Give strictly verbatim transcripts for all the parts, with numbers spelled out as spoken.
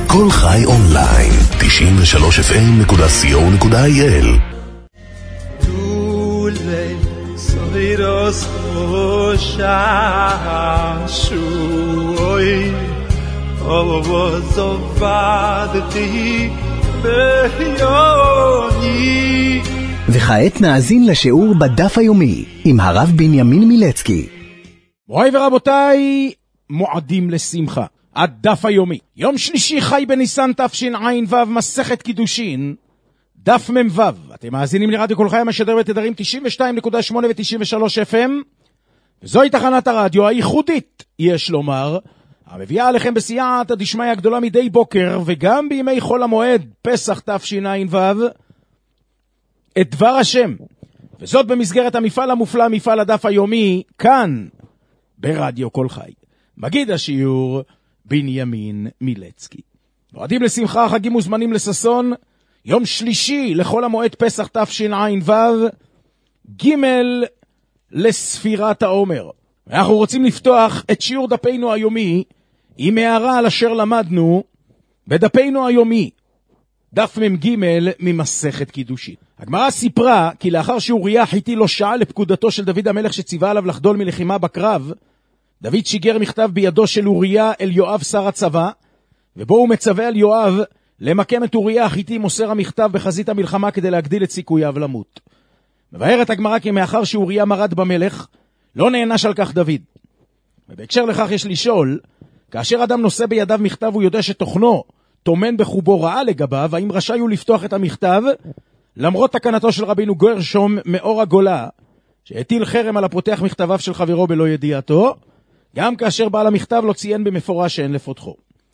כל חי אונליין, תשעים ושלוש אף אם נקודה סי או נקודה איי אל. דולי סוירוס רושע שוי אובו זובדתי ביוני. וכעת נאזין לשיעור בדף היומי עם הרב בנימין מילצקי. מוריי ורבותיי, מועדים לשמחה. הדף היומי, יום שלישי חי בניסן תשע"ו, מסכת קידושין, דף מ"ו. אתם מאזינים לרדיו כל חי המשדר בתדרים תשעים ושתיים נקודה שמונה ו-תשעים ושלוש אף אם, וזוהי תחנת הרדיו הייחודית, יש לומר, המביאה עליכם בסייעתא דשמיא הגדולה מדי בוקר, וגם בימי חול המועד, פסח תשע"ו, את דבר השם. וזאת במסגרת המפעל המופלא, מפעל הדף היומי, כאן, ברדיו כל חי. מגיד השיעור, בנימין מילצקי. מועדים לשמחה, חגים וזמנים לששון, יום שלישי לכל המועד פסח תשע"ו, ג' לספירת העומר. אנחנו רוצים לפתוח את שיעור דפינו היומי עם הערה על אשר למדנו בדפינו היומי, דף מ"ג ממסכת קידושין. הגמרא סיפרה כי לאחר שאוריה החיתי לא שעה לפקודתו של דוד המלך שציווה עליו לחדול מלחימה בקרב, דוד שיגר מכתב בידו של אוריה אל יואב שר הצבא, ובו הוא מצווה על יואב למקם את אוריה החיתי מוסר המכתב בחזית המלחמה כדי להגדיל את סיכוייו למות. מבארת הגמרא כי מאחר שאוריה מרד במלך, לא נענש על כך דוד. ובהקשר לכך יש לשאול, כאשר אדם נושא בידיו מכתב הוא יודע שתוכנו תומן בחובו רעה לגביו, האם רשאי הוא לפתוח את המכתב, למרות תקנתו של רבינו גרשום מאור הגולה, שהטיל חרם על הפותח מכתביו של חברו בלא ידיעתו, גם כאשר בעל המכתב לא ציין במפורש שאין לפותחו.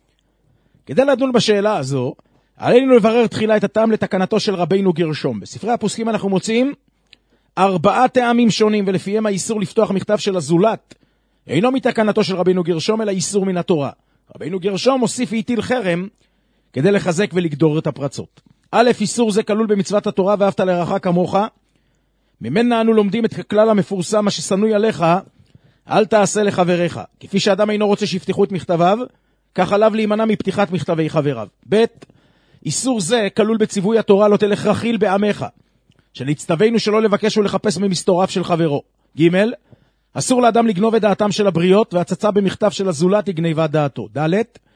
כדי לדון בשאלה הזו, עלינו לברר תחילה את הטעם לתקנתו של רבינו גרשום. בספרי הפוסקים אנחנו מוצאים ארבעה טעמים שונים, ולפיהם האיסור לפתוח מכתב של הזולת אינו מתקנתו של רבינו גרשום, אלא איסור מן התורה. רבינו גרשום הוסיף והטיל חרם כדי לחזק ולגדור את הפרצות. א', איסור זה כלול במצוות התורה ואהבת לרעך כמוך. ממנה אנו לומדים את הכלל המפורסם, מה ששנוי עליך אל תעשה לחבריך. כפי שאדם אינו רוצה שיפתחו את מכתביו, כך עליו להימנע מפתיחת מכתבי חבריו. ב', איסור זה כלול בציווי התורה לא תלך רכיל בעמך, שנצטווינו שלא לבקש ולחפש ממסתוריו של חברו. ג', אסור לאדם לגנוב את דעתם של הבריות, והצצה במכתב של הזולת היא גניבת דעתו. ד',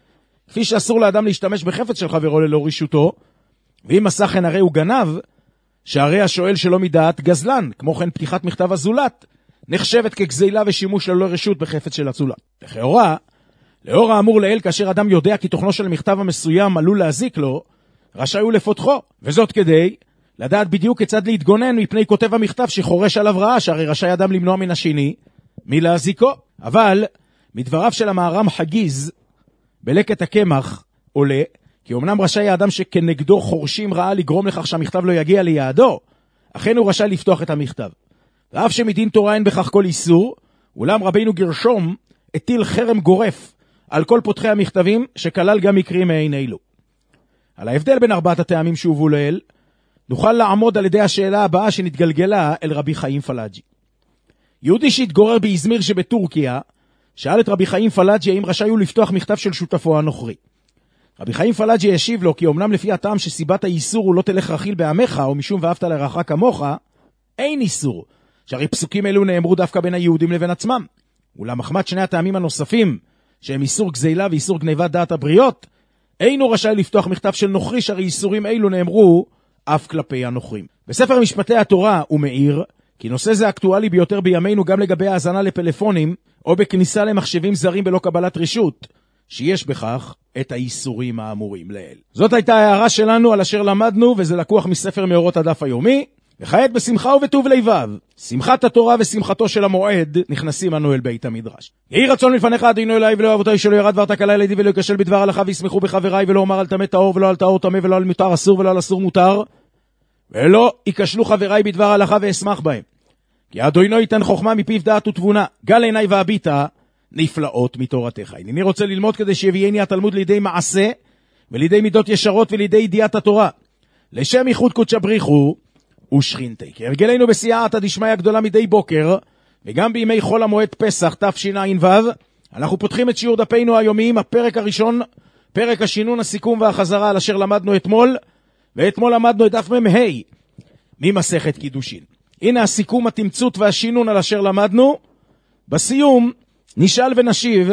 כפי שאסור לאדם להשתמש בחפץ של חברו ללא רשותו, ואם עשה כן הרי הוא גנב, שהרי השואל שלא מדעת גזלן. כמו כן פתיחת מכתב הזולת נחשבת כגזילה ושימוש ללא רשות בחפץ של הזולת. לכאורה, לאור האמור לעיל, כאשר אדם יודע כי תוכנו של מכתב המסוים עלול להזיק לו, רשאי הוא לפותחו, וזאת כדי לדעת בדיוק כיצד להתגונן מפני כותב המכתב שחורש עליו רעה, שהרי רשאי אדם למנוע מן השני מלהזיקו. אבל מדבריו של המהר"ם חגיז בלקט הקמח עולה כי אמנם רשאי האדם שכנגדו חורשים רעה לגרום לכך שהמכתב לא יגיע ליעדו, אכן הוא רשאי לפתוח את המכתב. ואף שמדין תורה אין בכך כל איסור, אולם רבינו גרשום הטיל חרם גורף על כל פותחי המכתבים, שכלל גם מקרים מעין אלו. על ההבדל בין ארבעת הטעמים שהובאו לעיל, נוכל לעמוד על ידי השאלה הבאה שנתגלגלה אל רבי חיים פלאג'י. יהודי שהתגורר באזמיר שבטורקיה, שאל את רבי חיים פלאג'י האם רשאי הוא לפתוח מכתב של שותפו הנוכרי. רבי חיים פלאג'י השיב לו כי אומנם לפי הטעם שסיבת האיסור הוא לא תלך רכיל בעמך, או משום ואהבת לרעך כמוך, אין איסור, שהרי פסוקים אלו נאמרו דווקא בין היהודים לבין עצמם. אולם מחמת שני הטעמים הנוספים, שהם איסור גזילה ואיסור גניבת דעת הבריות, אינו רשאי לפתוח מכתב של נוכרי, שהרי איסורים אלו נאמרו אף כלפי הנוכרים. בספר משפטי התורה הוא מעיר כי נושא זה אקטואלי ביותר בימינו גם לגבי האזנה לפלאפונים או בכניסה למחשבים זרים בלא קבלת רשות, שיש בכך את האיסורים האמורים לעיל. זאת הייתה הערה שלנו על אשר למדנו, וזה לקוח מספר מאורות הדף היומי. וכעת בשמחה ובטוב לבב, שמחת התורה ושמחתו של המועד, נכנסים אנו אל בית המדרש. יהי רצון מלפניך אדינו אליי ולא אהבותי שלא ירד וארתה קלה אליי ולא יקשל בדבר הלכה וישמחו בחבריי, ולא אומר על טמא טהור ולא על טהור טמא ולא על מותר אסור ולא על אסור מותר, ולא יקשלו חבריי בדבר הלכה ואשמח בהם. כי אדוני ייתן חוכמה מפיו דעת ותבונה, גל עיניי והביטה נפלאות מתורתך. אני רוצה ללמוד כדי שיביאני התלמוד לידי מעשה ולידי מידות ישרות ולידי ידיעת התורה, לשם ייחוד קודש בריחו ושכינתי. כהרגלנו בסייעתא דשמיא הגדולה מדי בוקר, וגם בימי חול המועד פסח תשע"ו, אנחנו פותחים את שיעור דפינו היומיים, הפרק הראשון פרק השינון, הסיכום והחזרה על אשר למדנו אתמול, ואתמול למדנו את דף מ"ה ממסכת קידושין. הנה הסיכום, התמצות והשינון על אשר למדנו. בסיום נשאל ונשיב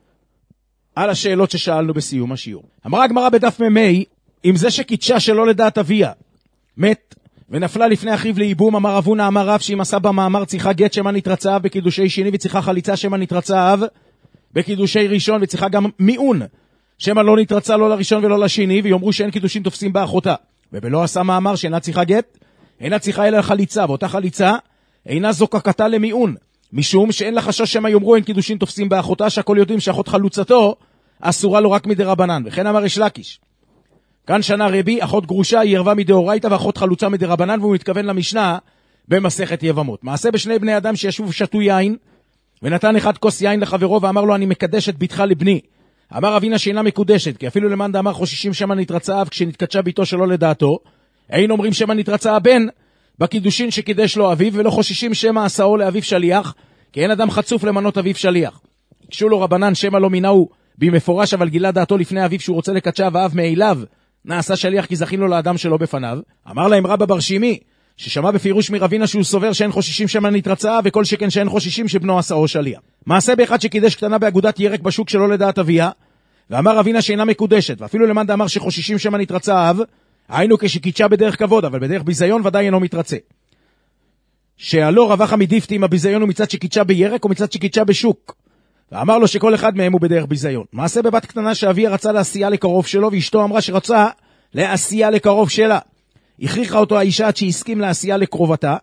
על השאלות ששאלנו בסיום השיעור. אמרה הגמרא בדף מ"ה, אם זה שקידשה שלא לדעת אביה מת ונפלה לפני אחיו לאיבום, אמר אבונה אמר רב שאם עשה במאמר צריכה גט שמה נתרצה בקידושי שני, וצריכה חליצה שמה נתרצה אב בקידושי ראשון, וצריכה גם מיעון שמה לא נתרצה לא לראשון ולא לשני, ויאמרו שאין קידושין תופסים באחותה. ובלא עשה מאמר שאינה צריכה גט, אינה צריכה אלא חליצה, ואותה חליצה אינה זוקקתה למיעון, משום שאין לה חשש שמה יאמרו אין קידושין תופסים באחותה, שהכל יודעים שאחות חלוצתו אסורה לו רק מדרבנן. וכן אמר יש לקיש, כאן שנה רבי, אחות גרושה היא ערווה מדאורייתא ואחות חלוצה מדרבנן, והוא מתכוון למשנה במסכת יבמות. מעשה בשני בני אדם שישבו ושתו יין, ונתן אחד כוס יין לחברו ואמר לו אני מקדש את ביתך לבני. אמר אבינה שאינה מקודשת, כי אפילו למאן דאמר חוששים שמה נתרצה אב כשנתקדשה ביתו שלא לדעתו, אין אומרים שמה נתרצה הבן בקידושין שקידש לו אביו, ולא חוששים שמה עשאו לאביו שליח, כי אין אדם חצוף למנות אביו שליח. הקשו לו רבנן שמה לא מינהו במפורש, אבל גילה דעתו לפני אביו שהוא רוצה לקדשה, ואב מאליו נעשה שליח כי זכין לו לאדם שלא בפניו. אמר להם רבא בר שימי, ששמע בפירוש מרבינה שהוא סובר שאין חוששים שמה נתרצה, וכל שכן שאין חוששים שבנו עשאו שליח. מעשה באחד שקידש קטנה באגודת ירק בשוק שלא לדעת אביה, ואמר רבינה שאינה מקודשת, ואפילו למאן דאמר שחוששים שמה נתרצה אב, היינו כשקידשה בדרך כבוד, אבל בדרך ביזיון ודאי אינו מתרצה. שהלא רבחה מדיפתי אם הביזיון הוא מצד שקידשה בירק או מצד שקידשה בשוק. ואמר לו שכל אחד מהם הוא בדרך ביזיון. מעשה בבת קטנה שאביה רצה לעשייה לקרוב שלו, ואשתו אמרה שרצה לעשייה לקרוב שלה. הכריחה אותו האישה עד שהסכים לעשייה לקרובתה,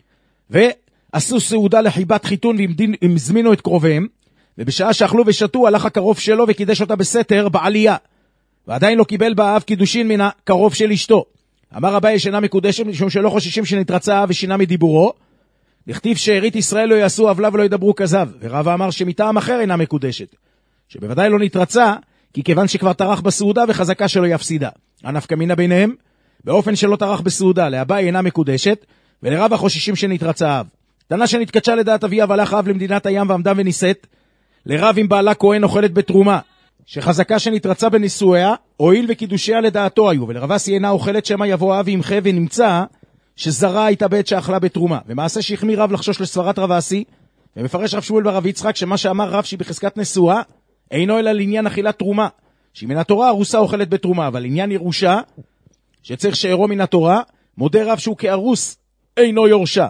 ועשו סעודה לחיבת חיתון והזמינו את קרוביהם, ובשעה שאכלו ושתו הלך הקרוב שלו וקידש אותה בסתר בעלייה, ועדיין לא קיבל באב קידושין מן הקרוב של אשתו. אמר אביי שאינה מקודשת משום שלא חוששים שנתרצה ושינה מדיבורו, לכתיב שארית ישראל לא יעשו עוולה ולא ידברו כזב. ורבא אמר שמטעם אחר אינה מקודשת, שבוודאי לא נתרצה, כי כיוון שכבר טרח בסעודה וחזקה שלא יפסידה. הנפקא מינה ביניהם, באופן שלא טרח בסעודה, לאביי אינה מקודשת, ולרבא חוששים שנתרצה אב. תנה שנתקדשה לדעת אביה והלך אב למדינת הים ועמדה ונישאת, לרב עם בעלה כהן אוכלת בתרומה, שחזקה שנתרצה בנישואיה, הועיל וקידושיה לדעתו היו, ולרבסי אינה אוכלת שמה יבוא אב ימחה ונמצא שזרה הייתה בעת שאכלה בתרומה. ומעשה שהחמיר רב לחשוש לסברת רבסי, ומפרש רב שמואל ברב יצחק שמה שאמר רב שהיא בחזקת נשואה, אינו אלא לעניין אכילת תרומה, שהיא מן התורה ארוסה אוכלת בתרומה, אבל עניין ירושה, שצריך שאירו מן התורה, מודה רב שהוא כארוס אינו יורשה,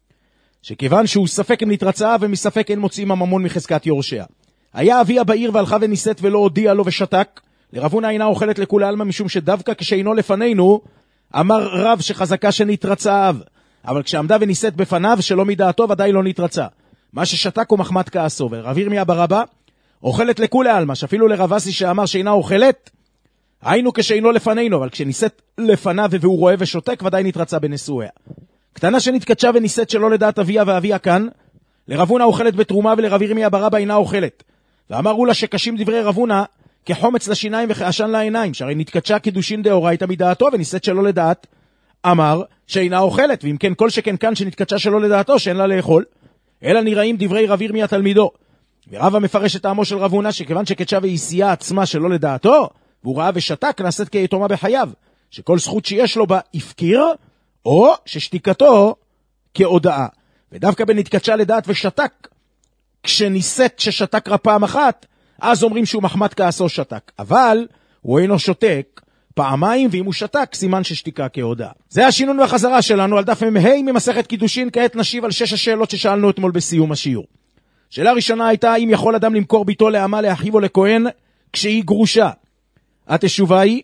שכיוון שהוא ספק אם נתרצה ומספק אין מוצאים הממון מחזקת יורשיה. היה אביה בעיר והלכה ונישאת ולא הודיע לו ושתק, לרבונה אינה אוכלת לכולי עלמא, משום שדווקא כשאינו לפנינו אמר רב שחזקה שנתרצה אב, אבל כשעמדה ונישאת בפניו שלא מדעתו ודאי לא נתרצה. מה ששתק הוא מחמת כעסו. ורב ירמיה ברבא אוכלת לכולי עלמא, שאפילו לרבסי שאמר שאינה אוכלת, היינו כשאינו לפנינו, אבל כשנישאת לפניו והוא רואה ושותק ודאי נתרצה בנשואיה. קטנה שנתקדשה ונישאת שלא לדעת אביה ואביה כאן, לרבונה אוכלת בתרומה, ולרב ירמיה ברבא אינה אוכלת. ואמרו לה שקשים דברי רבונה כחומץ לשיניים וכעשן לעיניים, שהרי נתקדשה קידושין דאורייתא מדעתו ונישאת שלא לדעת, אמר שאינה אוכלת. ואם כן כל שכן כאן שנתקדשה שלא לדעתו שאין לה לאכול, אלא נראים דברי רב ירמיה תלמידו. ורבא מפרש את טעמו של רבונה שכיוון שקדשה והסיעה עצמה שלא לדעתו, והוא ראה ושתק, נעשית כיתומה בחייו, שכל זכות שיש לו בה הפקיר, או ששתיקתו כהודאה. ודווקא בנתקדשה לדעת ושתק, כשנישאת ששתק רק פעם אחת, אז אומרים שהוא מחמת כעסו שתק. אבל הוא אינו שותק פעמיים, ואם הוא שתק, סימן ששתיקה כהודאה. זה השינון והחזרה שלנו על דף מ"ה ממסכת קידושין. כעת נשיב על שש השאלות ששאלנו אתמול בסיום השיעור. שאלה ראשונה הייתה, האם יכול אדם למכור ביתו לאמה, לאחיו או לכהן כשהיא גרושה? התשובה היא,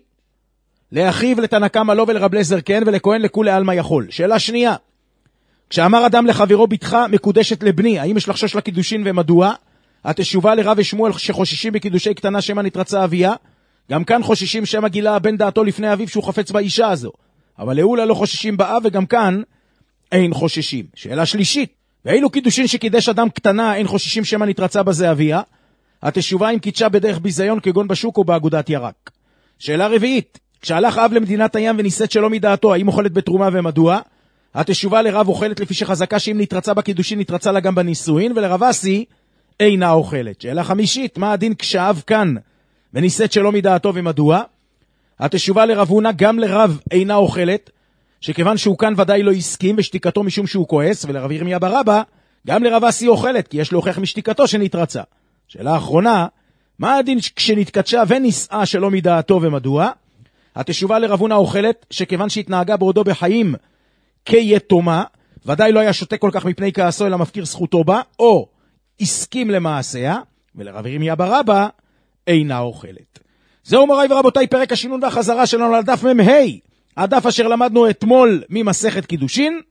לאחיו לתנא קמא לא ולרב אליעזר כן, ולכהן לכולי עלמא יכול. שאלה שנייה, כשאמר אדם לחברו ביתך מקודשת לבני, האם יש לחשוש לקידושין ומדוע? התשובה לרב ושמואל שחוששים בקידושי קטנה שמה נתרצה אביה, גם כאן חוששים שמה גילה בן דעתו לפני אביו שהוא חפץ באישה הזו, אבל לאולה לא חוששים באב, וגם כאן אין חוששים. שאלה שלישית, ואילו קידושין שקידש אדם קטנה אין חוששים שמה נתרצה בזה אביה? התשובה אם קידשה בדרך ביזיון כגון בשוק או באגודת ירק. שאלה רביעית, כשהלך אב למדינת הים ונישאת שלא מדעתו, האם אוכלת בתרומה ומדוע? התשובה לרב אוכלת לפי שחזקה שאם נתרצה בקידושין נתרצה לה גם בנישואין, ולרב אסי אינה אוכלת. שאלה חמישית, מה הדין כשאב כאן וניסית שלא מדעתו ומדוע? התשובה לרב הונא גם לרב אינה אוכלת, שכיוון שהוא כאן ודאי לא הסכים ושתיקתו משום שהוא כועס, ולרב ירמיה בר אבא גם לרב אסי אוכלת, כי יש להוכיח משתיקתו שנתרצה. שאלה אחרונה, מה הדין כשנתקדשה ונישאה שלא מדעתו ומדוע? התשובה לרב הונא אוכלת, שכיוון שהתנהגה בעודו בחיים כיתומה, ודאי לא היה שותק כל כך מפני כעסו אלא מפקיר זכותו בה, או הסכים למעשיה, ולרב ירמיה בר אבא אינה אוכלת. זהו מוריי ורבותיי פרק השינון והחזרה שלנו על דף מ"ה, הדף אשר למדנו אתמול ממסכת קידושין.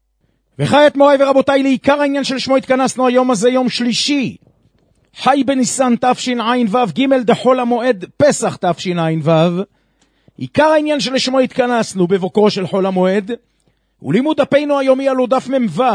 וכעת מוריי ורבותיי לעיקר העניין של שמו התכנסנו היום הזה, יום שלישי, חי בניסן תשע"ו, ג' דחול המועד פסח תשע"ו. עיקר העניין של שמו התכנסנו בבוקרו של חול המועד, ולימוד דפנו היומי עלו דף מ"ו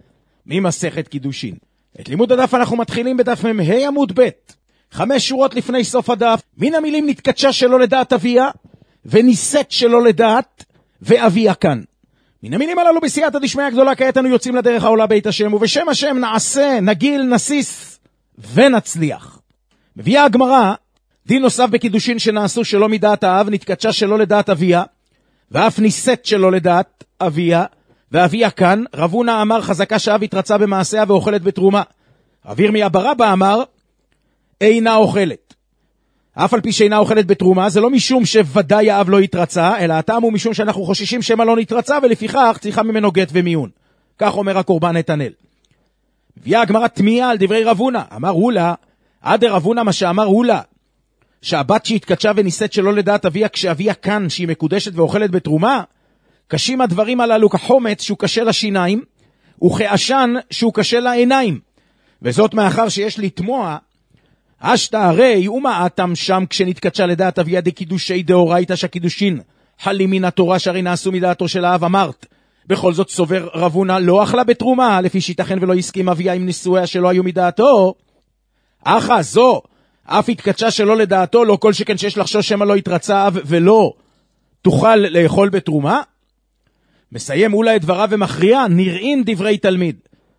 ממסכת קידושין. את לימוד הדף אנחנו מתחילים בדף מ"ה עמוד ב', חמש שורות לפני סוף הדף. מן המילים נתקדשה שלא לדעת אביה, וניסית שלא לדעת ואביה כאן. מן המילים הללו בסייעתא דשמיא גדולה, כעת אנו יוצאים לדרך העולה בית השם, ובשם השם נעשה, נגיל, נסיס ונצליח. מביאה הגמרא דין נוסף בקידושין שנעשו שלא מדעת האב, נתקדשה שלא לדעת אביה, ואף ניסית שלא לדעת אביה ואביה כאן. רב הונא אמר חזקה שאב התרצה במעשיה ואוכלת בתרומה. רב ירמיה בר אבא אמר אינה אוכלת. אף על פי שאינה אוכלת בתרומה, זה לא משום שוודאי האב לא התרצה, אלא הטעם הוא משום שאנחנו חוששים שמא לא נתרצה, ולפיכך צריכה ממנו גט ומיון. כך אומר הקורבן נתנאל. מביאה הגמרא תמיהה על דברי רב הונא. אמר הולה, עד רב הונא מה שאמר הולה, שהבת שהתקדשה וניסית שלא לדעת אביה כשאביה כאן שהיא מקודשת ואוכלת בתרומה, קשים הדברים הללו כחומץ שהוא קשה לשיניים, וכעשן שהוא קשה לעיניים. וזאת מאחר שיש לתמוע, אשתא הרי ומה אתם שם כשנתקדשה לדעת אביה דקידושי דאורייתא שהקידושין חלים מן התורה שהרי נעשו מדעתו של האב. אמרת בכל זאת סובר רב הונא לא אכלה בתרומה, לפי שיתכן ולא הסכים אביה עם נישואיה שלא היו מדעתו. אחא זו אף התקדשה שלא לדעתו, לא כל שכן שיש לחשוש שמא לא יתרצה אב ולא תוכל לאכול בתרומה. מסיים אולי את דבריו ומכריע, נראים דברי תלמיד.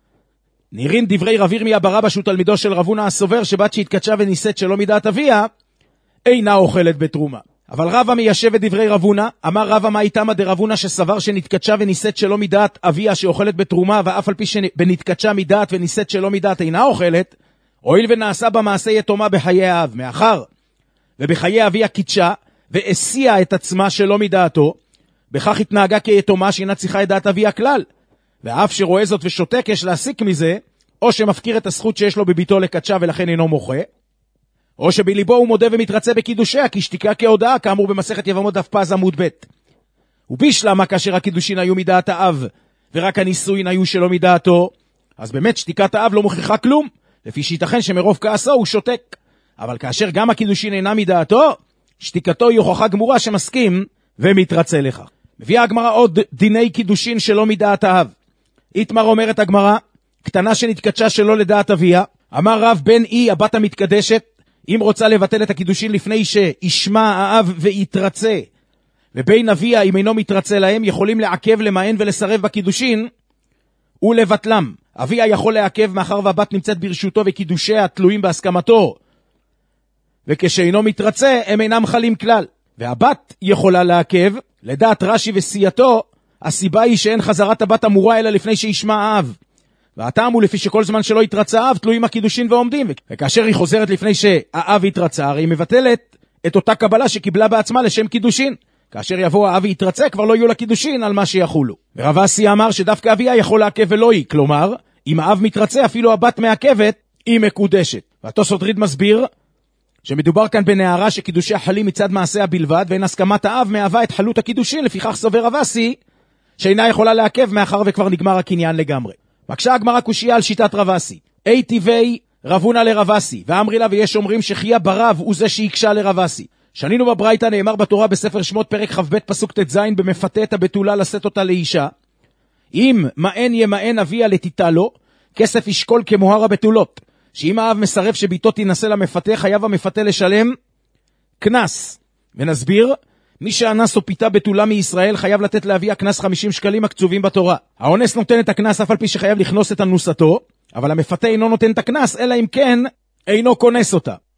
נראים דברי רב ירמיה בר אבא שהוא תלמידו של רב הונא הסובר שבת שהתקדשה וניסית שלא מדעת אביה אינה אוכלת בתרומה. אבל רבא מיישב את דברי רב הונא. אמר רבא מה איתמא דרב הונא שסבר שנתקדשה וניסית שלא מדעת אביה שאוכלת בתרומה, ואף על פי שבנתקדשה מדעת וניסית שלא מדעת אינה אוכלת, הואיל ונעשה במעשה יתומה בחיי האב, מאחר ובחיי אביה קידשה והסיעה את עצמה שלא מדעתו, בכך התנהגה כיתומה שאינה צריכה את דעת אביה כלל. ואף שרואה זאת ושותק, יש להסיק מזה, או שמפקיר את הזכות שיש לו בביתו לקדשה ולכן אינו מוחה, או שבליבו הוא מודה ומתרצה בקידושיה, כי שתיקה כהודאה, כאמור במסכת יבמות דף פז עמוד ב'. ובשלמה כאשר הקידושין היו מדעת האב, ורק הנישואין היו שלא מדעתו, אז באמת שתיקת האב לא מוכיחה כלום, לפי שיתכן שמרוב כעסו הוא שותק. אבל כאשר גם הקידושין אינה מדעתו, שתיקתו היא הוכחה גמורה שמסכים ומתרצה לכך. מביאה הגמרא עוד דיני קידושין שלא מדעת האב. איתמר אומרת הגמרא, קטנה שנתקדשה שלא לדעת אביה. אמר רב בן אי הבת המתקדשת, אם רוצה לבטל את הקידושין לפני שישמע האב ויתרצה, ובין אביה אם אינו מתרצה להם, יכולים לעכב, למען ולסרב בקידושין ולבטלם. אביה יכול לעכב מאחר והבת נמצאת ברשותו וקידושיה תלויים בהסכמתו, וכשאינו מתרצה הם אינם חלים כלל. והבת יכולה לעכב, לדעת רש"י וסייתו, הסיבה היא שאין חזרת הבת אמורה אלא לפני שישמע האב. והטעם הוא לפי שכל זמן שלא יתרצה האב תלויים הקידושין ועומדים, וכאשר היא חוזרת לפני שהאב יתרצה, הרי היא מבטלת את אותה קבלה שקיבלה בעצמה לשם קידושין. כאשר יבוא האב ויתרצה כבר לא יהיו לה קידושין על מה שיחולו. ורב אסי אמר שדווקא אביה יכול לעכב ולא היא, כלומר אם האב מתרצה אפילו הבת מעכבת היא מקודשת. והתוספות ריד מסביר שמדובר כאן בנערה שקידושיה חלים מצד מעשיה בלבד, ואין הסכמת האב מהווה את חלות הקידושין, לפיכך סובר רב אסי שאינה יכולה לעכב מאחר וכבר נגמר הקניין לגמרי. מקשה הגמרא קושיה על שיטת רב אסי. אי טבעי רב הונא לרב אסי, ואמרי לה ויש אומרים שחיה ברב הוא זה שיקשה לרב אסי. שנינו בברייתא נאמר בתורה בספר שמות פרק כ"ב פסוק ט"ז, במפתה את הבתולה לשאת אותה לאישה, אם מען ימען אביה לתיתה לו, כסף ישקול כמוהר הבתולות, שאם האב מסרב שביתו תינשא למפתה, חייב המפתה לשלם קנס. ונסביר, מי שאנס או פיתה בתולה מישראל חייב לתת לאביה קנס חמישים שקלים הקצובים בתורה. האונס נותן את הקנס אף על פי שחייב לכנוס את אנוסתו, אבל המפתה אינו נותן את הקנס אלא אם כן אינו כונס אותה.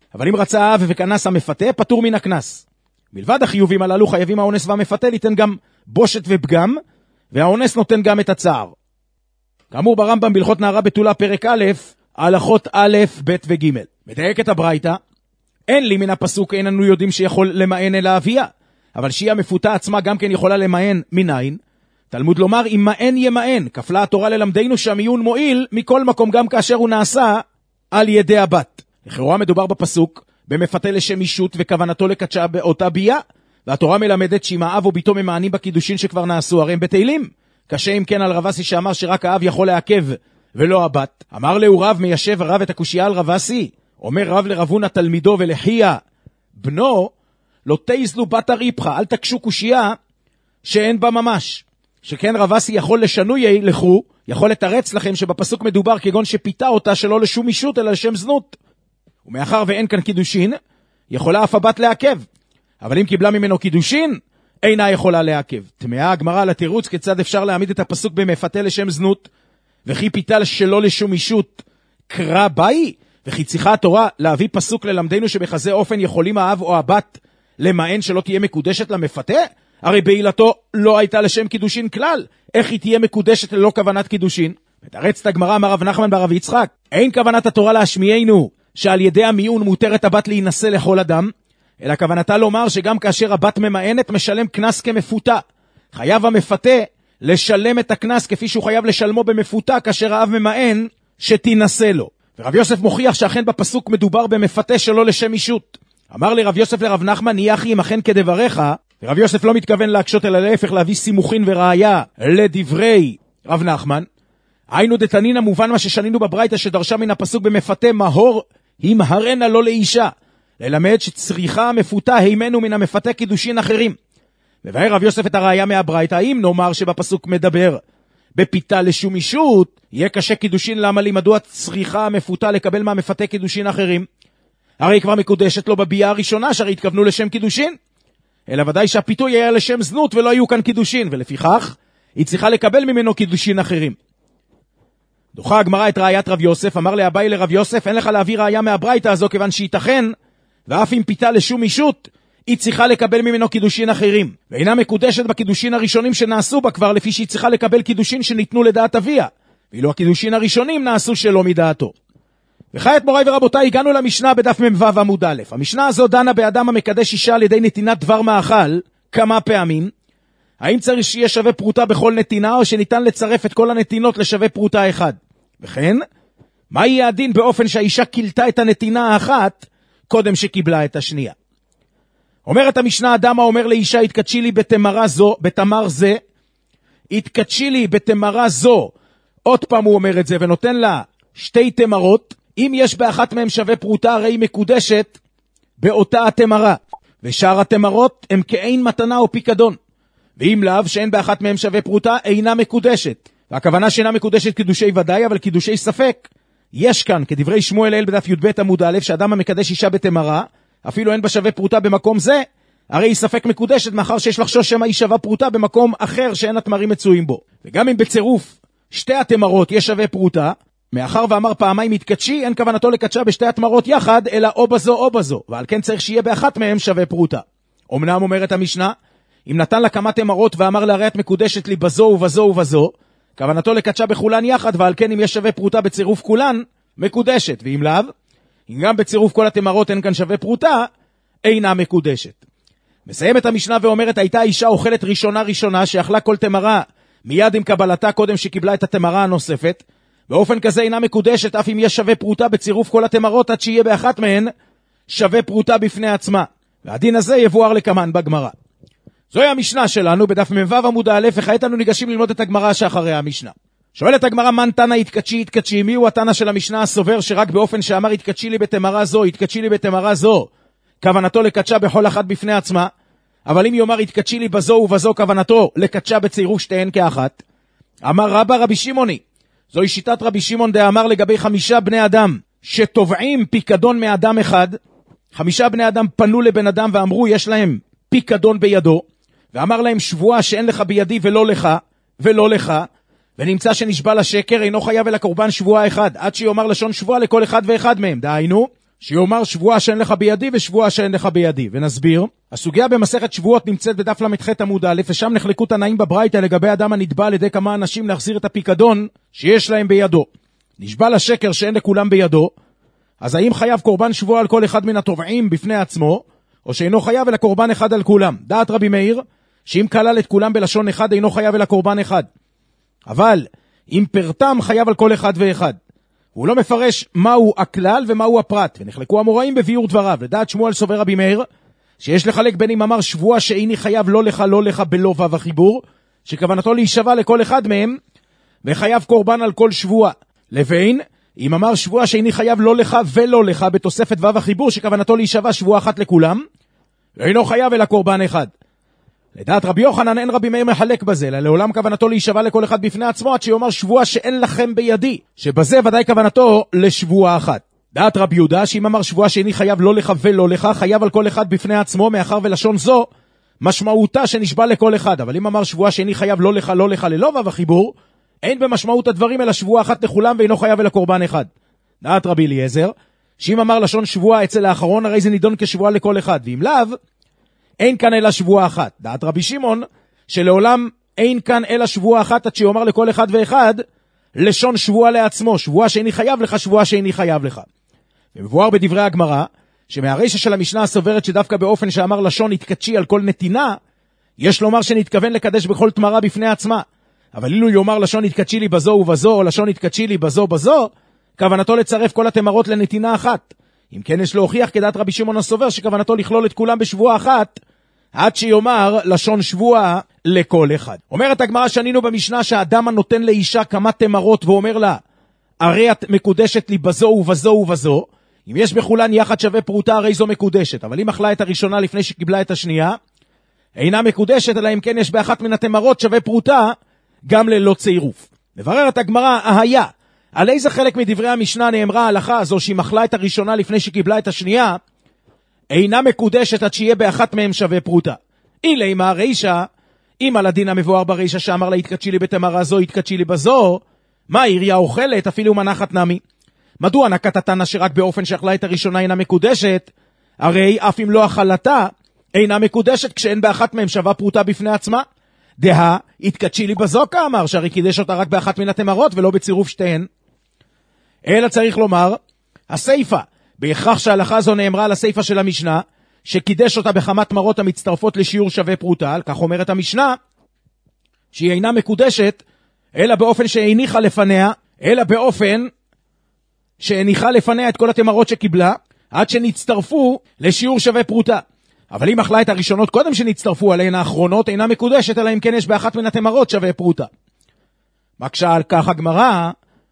אבל אם רצה האב וכנס המפתה, פטור מן הכנס. מלבד החיובים הללו חייבים האונס והמפתה ליתן גם בושת ופגם, והאונס נותן גם את הצער. כאמור ברמב"ם בהלכות נערה בתולה פרק א', הלכות א', ב' וג'. מדייק את הברייתא, אין לי מן הפסוק, אין אנו יודעים שיכול למען אלא אביה, אבל שהיא המפותה עצמה גם כן יכולה למען מניין. תלמוד לומר, אם מען ימען, כפלה התורה ללמדנו שהמיון מועיל מכל מקום גם כאשר הוא נעשה על ידי הבת. לכאורה מדובר בפסוק במפתה לשם אישות וכוונתו לקדשה באותה בייה, והתורה מלמדת שאם האב או ביתו ממענים בקידושין שכבר נעשו, הרי הם בטלים. קשה אם כן על רבסי שאמר שרק האב יכול לעכב ולא הבת. אמר לו רב מיישב הרב את הקושייה על רבסי, אומר רב לרבונה תלמידו ולחיה בנו, לא תיזלו בת הריפחה, אל תקשו קושייה שאין בה ממש. שכן רבסי יכול לשנוי לכו, יכול לתרץ לכם שבפסוק מדובר כגון שפיתה אותה שלא לשום אישות אלא לשם זנות. ומאחר ואין כאן קידושין, יכולה אף הבת לעכב. אבל אם קיבלה ממנו קידושין, אינה יכולה לעכב. תמאה הגמרא על התירוץ כיצד אפשר להעמיד את הפסוק במפתה לשם זנות, וכי פיתה שלא לשום אישות קרא באי, וכי צריכה התורה להביא פסוק ללמדנו שבכזה אופן יכולים האב או הבת למען שלא תהיה מקודשת למפתה? הרי בעילתו לא הייתה לשם קידושין כלל, איך היא תהיה מקודשת ללא כוונת קידושין? מתרצת הגמרא אמר רב נחמן ברב יצחק, אין כוונת התורה להשמיענו שעל ידי המיון מותרת הבת להינשא לכל אדם, אלא כוונתה לומר שגם כאשר הבת ממענת משלם כנס כמפותה. חייב המפתה לשלם את הכנס כפי שהוא חייב לשלמו במפותה כאשר האב ממען שתינשא לו. ורב יוסף מוכיח שאכן בפסוק מדובר במפתה שלא לשם אישות. אמר לי רב יוסף לרב נחמן, נהיה אחי אם אכן כדבריך, ורב יוסף לא מתכוון להקשות אלא להפך להביא סימוכין וראיה לדברי רב נחמן. היינו דתנינא מובן מה ששנינו בברייתא שדרשה מן הפסוק במפתה מהור המהרנה לא לאישה, ללמד שצריכה המפותה הימנו מן המפתה קידושין אחרים. ובאר רב יוסף את הראיה מהברייתא, אם נאמר שבפסוק מדבר בפיתה לשום אישות, יהיה קשה קידושין, למה לי מדוע צריכה המפותה לקבל מהמפתה קידושין אחרים? הרי היא כבר מקודשת לו בבייה הראשונה שהרי התכוונו לשם קידושין, אלא ודאי שהפיתוי היה לשם זנות ולא היו כאן קידושין, ולפיכך היא צריכה לקבל ממנו קידושין אחרים. דוחה הגמרא את ראיית רב יוסף, אמר לאביי לרב יוסף, אין לך להביא ראיה מהברייתא הזו, כיוון שייתכן, ואף אם פיתה לשום אישות, היא צריכה לקבל ממנו קידושין אחרים, ואינה מקודשת בקידושין הראשונים שנעשו בה כבר, לפי שהיא צריכה לקבל קידושין שניתנו לדעת אביה, ואילו הקידושין הראשונים נעשו שלא מדעתו. וכעת מוריי ורבותיי, הגענו למשנה בדף ממ"ו עמוד א'. המשנה הזו דנה באדם המקדש אישה על ידי נתינת דבר מאכל כמה פעמים. האם צריך שיהיה שווה פרוטה בכל נתינה, או שניתן לצרף את כל הנתינות לשווה פרוטה אחד? וכן, מה יהיה הדין באופן שהאישה קילתה את הנתינה האחת קודם שקיבלה את השנייה? אומרת המשנה, אדם האומר לאישה, התקדשי לי בתמרה זו, בתמר זה, התקדשי לי בתמרה זו, עוד פעם הוא אומר את זה, ונותן לה שתי תמרות, אם יש באחת מהם שווה פרוטה, הרי היא מקודשת באותה התמרה, ושאר התמרות הם כאין מתנה או פיקדון. ואם לאו שאין באחת מהם שווה פרוטה, אינה מקודשת. והכוונה שאינה מקודשת קידושי ודאי, אבל קידושי ספק. יש כאן, כדברי שמואל אל בדף י"ב עמוד א', שאדם המקדש אישה בתמרה, אפילו אין בה שווה פרוטה במקום זה, הרי היא ספק מקודשת, מאחר שיש לחשוש שמה היא שווה פרוטה במקום אחר שאין התמרים מצויים בו. וגם אם בצירוף שתי התמרות יש שווה פרוטה, מאחר ואמר פעמיים התקדשי, אין כוונתו לקדשה בשתי התמרות יחד, אלא או בזו או בזו, ועל כן צריך שיהיה באחת מהם שווה פרוטה. אמנם אומרת המשנה, אם נתן לה כמה תמרות ואמר לה, הרי את מקודשת לי בזו ובזו ובזו, כוונתו לקדשה בכולן יחד, ועל כן אם יש שווה פרוטה בצירוף כולן, מקודשת, ואם לאו, אם גם בצירוף כל התמרות אין כאן שווה פרוטה, אינה מקודשת. מסיימת המשנה ואומרת, הייתה אישה אוכלת ראשונה ראשונה, שאכלה כל תמרה מיד עם קבלתה קודם שקיבלה את התמרה הנוספת, באופן כזה אינה מקודשת, אף אם יש שווה פרוטה בצירוף כל התמרות, עד שיהיה באחת מהן שווה פרוטה בפני עצמה. והדין הזה יבואר לכמן בגמרא. זוהי המשנה שלנו בדף ממ"ו עמוד א', וכעת אנו ניגשים ללמוד את הגמרא שאחרי המשנה. שואלת הגמרא, מן תנא התקדשי התקדשי? מיהו התנא של המשנה הסובר שרק באופן שאמר התקדשי לי בתמרה זו, התקדשי לי בתמרה זו, כוונתו לקדשה בכל אחת בפני עצמה, אבל אם יאמר התקדשי לי בזו ובזו, כוונתו לקדשה בצירוף שתיהן כאחת? אמר רבא רבי שמעוני, זוהי שיטת רבי שמעון דאמר לגבי חמישה בני אדם שתובעים פיקדון מאדם אחד. חמישה בני אדם פנו לבן אדם ואמרו יש להם פיקדון בידו, ואמר להם שבועה שאין לך בידי ולא לך ולא לך, ונמצא שנשבע לשקר, אינו חייב אלא קורבן שבועה אחד, עד שיאמר לשון שבועה לכל אחד ואחד מהם. דהיינו, שיאמר שבועה שאין לך בידי ושבועה שאין לך בידי. ונסביר, הסוגיה במסכת שבועות נמצאת בדף למ"ח עמוד א', ושם נחלקו תנאים בברייתא לגבי אדם הנתבע על ידי כמה אנשים להחזיר את הפיקדון שיש להם בידו. נשבע לשקר שאין לכולם בידו, אז האם חייב קורבן שבועה על כל אחד מן התובעים בפני עצמו, או שאינו חייב אלא קורבן אחד על כולם? דעת רבי מאיר, שאם כלל את כולם בלשון אחד אינו חייב אלא קורבן אחד. אבל אם פרטם חייב על כל אחד ואחד. הוא לא מפרש מהו הכלל ומהו הפרט, ונחלקו המוראים בביאור דבריו. לדעת שמואל סובר רבי מאיר, שיש לחלק בין אם אמר שבועה שאיני חייב לא לך לא לך בלא וו החיבור, שכוונתו להישבע לכל אחד מהם, וחייב קורבן על כל שבועה, לבין אם אמר שבועה שאיני חייב לא לך ולא לך בתוספת וו החיבור, שכוונתו להישבע שבועה אחת לכולם, ואינו חייב אלא קורבן אחד. לדעת רבי יוחנן אין רבי מאיר מחלק בזה, אלא לעולם כוונתו להישבע לכל אחד בפני עצמו, עד שיאמר שבועה שאין לכם בידי, שבזה ודאי כוונתו לשבועה אחת. דעת רבי יהודה, שאם אמר שבועה שאיני חייב לא לך ולא לך, חייב על כל אחד בפני עצמו, מאחר ולשון זו משמעותה שנשבע לכל אחד. אבל אם אמר שבועה שאיני חייב לא לך לא לך ללא וו החיבור, אין במשמעות הדברים אלא שבועה אחת לכולם, ואינו חייב אלא קורבן אחד. דעת רבי אליעזר, שאם אמר לשון שבועה אצל האחרון, הרי זה נידון כשבועה לכל אחד, ואם לאו, אין כאן אלא שבועה אחת. דעת רבי שמעון, שלעולם אין כאן אלא שבועה אחת, עד שיאמר לכל אחד ואחד, לשון שבועה לעצמו, שבועה שאיני חייב לך, שבועה שאיני חייב לך. ומבואר בדברי הגמרא, שמהרישא של המשנה הסוברת שדווקא באופן שאמר לשון התקדשי על כל נתינה, יש לומר שנתכוון לקדש בכל תמרה בפני עצמה. אבל אילו יאמר לשון התקדשי לי בזו ובזו, או לשון התקדשי לי בזו בזו, כוונתו לצרף כל התמרות לנתינה אחת. אם כן יש להוכיח כדעת רבי שמעון הסובר שכוונתו לכלול את כולם בשבועה אחת, עד שיאמר לשון שבועה לכל אחד. אומרת הגמרא, שנינו במשנה שהאדם הנותן לאישה כמה תמרות ואומר לה, הרי את מקודשת לי בזו ובזו ובזו, אם יש בכולן יחד שווה פרוטה, הרי זו מקודשת. אבל אם אכלה את הראשונה לפני שקיבלה את השנייה, אינה מקודשת, אלא אם כן יש באחת מן התמרות שווה פרוטה, גם ללא צירוף. מבררת הגמרא, היה, על איזה חלק מדברי המשנה נאמרה ההלכה הזו, שהיא אכלה את הראשונה לפני שקיבלה את השנייה, אינה מקודשת עד שיהיה באחת מהם שווה פרוטה. אילי מה הרישא, אם על הדין המבואר ברישא שאמר לה התקדשי לי בתמרה זו, התקדשי לי בזו, מה העיריה אוכלת אפילו מנחת נמי? מדוע נקט התנא שרק באופן שאכלה את הראשונה אינה מקודשת? הרי אף אם לא אכלתה אינה מקודשת כשאין באחת מהם שווה פרוטה בפני עצמה. דה, התקדשי לי בזו כאמר, שהרי קידש אותה רק באחת מן התמרות ולא בצירוף שתיהן. אלא צריך לומר, הסייפה, בהכרח שההלכה זו נאמרה על הסייפה של המשנה, שקידש אותה בכמה תמרות המצטרפות לשיעור שווה פרוטה, כך אומרת המשנה, שהיא אינה מקודשת, אלא באופן שהניחה לפניה, אלא באופן שהניחה לפניה את כל התמרות שקיבלה, עד שנצטרפו לשיעור שווה פרוטה. אבל אם אכלה את הראשונות קודם שנצטרפו עליהן, האחרונות אינה מקודשת, אלא אם כן יש באחת מן התמרות שווה פרוטה. מקשה על כך הגמרא,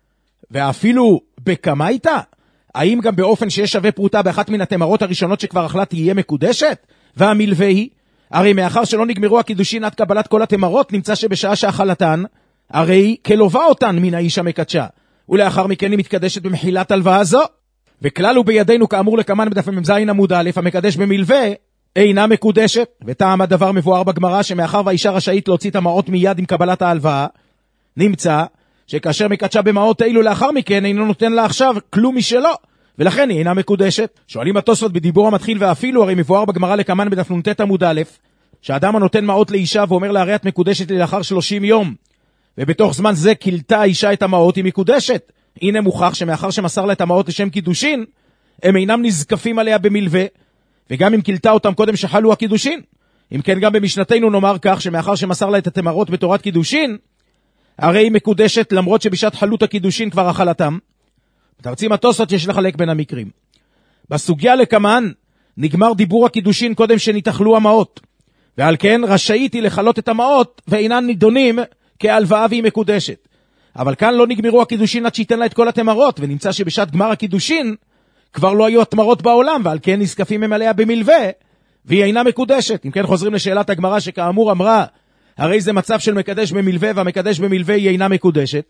ואפילו בכמה איתה? האם גם באופן שיש שווה פרוטה באחת מן התמרות הראשונות שכבר אכלה תהיה מקודשת? והמלווה היא, הרי מאחר שלא נגמרו הקידושין עד קבלת כל התמרות, נמצא שבשעה שאכלתן, הרי כלובה אותן מן האיש המקדשה, ולאחר מכן היא מתקדשת במחילת הלוואה זו. וכלל הוא בידינו כאמור לקמן בדף מ"ז עמוד א', המקדש במלווה אינה מקודשת. וטעם הדבר מבואר בגמרא, שמאחר והאישה רשאית להוציא את המעות מיד עם קבלת ההלוואה, נמצא שכאשר מקדשה במעות אילו לאחר מכן אינו נותן לה עכשיו כלום משלו, ולכן היא אינה מקודשת. שואלים התוספות בדיבור המתחיל ואפילו, הרי מבואר בגמרא לקמן בדף נ"ט עמוד א', שאדם הנותן מעות לאישה ואומר לה הרי את מקודשת לי לאחר שלושים יום, ובתוך זמן זה קילתה האישה את המעות, היא מקודשת. הנה מוכח שמאחר שמסר לה את המעות לשם קידושין, הם אינם נזקפים עליה במלווה, וגם אם קילתה אותם קודם שחלו הקידושין. אם כן גם במשנתנו נאמר כך, שמאחר שמסר לה את התמרות בתורת קידושין, הרי היא מקודשת למרות שבשעת חלות הקידושין כבר אכלתם. מתרצים התוספות שיש לחלק בין המקרים. בסוגיה לקמן נגמר דיבור הקידושין קודם שנתאכלו המעות, ועל כן רשאית היא לחלות את המעות ואינן נידונים כהלוואה והיא מקודשת. אבל כאן לא נגמרו הקידושין עד שייתן לה את כל התמרות, ונמצא שבשעת גמר הקידושין כבר לא היו התמרות בעולם, ועל כן נזקפים הם עליה במלווה והיא אינה מקודשת. אם כן חוזרים לשאלת הגמרא שכאמור אמרה הרי זה מצב של מקדש במלווה, והמקדש במלווה היא אינה מקודשת.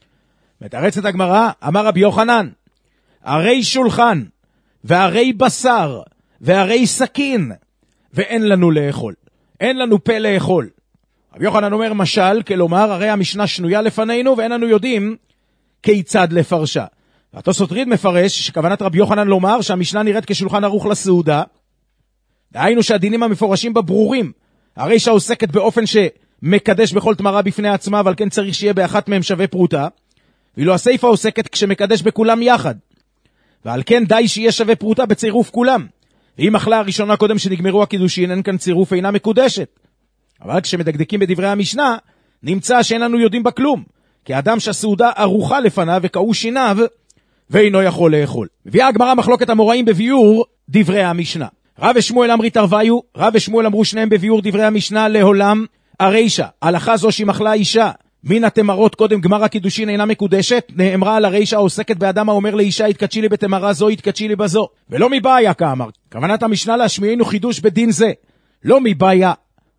מתרצת הגמרא, אמר רבי יוחנן, הרי שולחן והרי בשר והרי סכין ואין לנו לאכול, אין לנו פה לאכול. רבי יוחנן אומר משל, כלומר הרי המשנה שנויה לפנינו ואין לנו יודעים כיצד לפרשה. התוספות ריד מפרש שכוונת רבי יוחנן לומר שהמשנה נראית כשולחן ערוך לסעודה, דהיינו שהדינים המפורשים בה ברורים, הרי שעוסקת באופן שמקדש בכל תמרה בפני עצמה, אבל כן צריך שיהיה באחת מהם שווה פרוטה, ואילו הסייפה עוסקת כשמקדש בכולם יחד, ועל כן די שיהיה שווה פרוטה בצירוף כולם. ואם אכלה הראשונה קודם שנגמרו הקידושין, אין כאן צירוף, אינה מקודשת. אבל כשמדקדקים בדברי המשנה, נמצא שאין לנו יודעים בה כלום, כי אדם שהסעודה ארוחה לפניו וקעו שיניו, ואינו יכול לאכול. מביאה הגמרא מחלוקת המוראים בביאור דברי המשנה. רב ושמואל אמרי תרוויו, רב ושמואל אמרו שניהם בביאור דברי המשנה לעולם הרישה. הלכה זו שמחלה אישה מן התמרות קודם גמר הקידושין אינה מקודשת, נאמרה על הרישה העוסקת באדם האומר לאישה התקדשי לי בתמרה זו, התקדשי לי בזו. ולא מבעיה כאמר. כוונת המשנה להשמיענו חידוש בדין זה. לא מבעיה.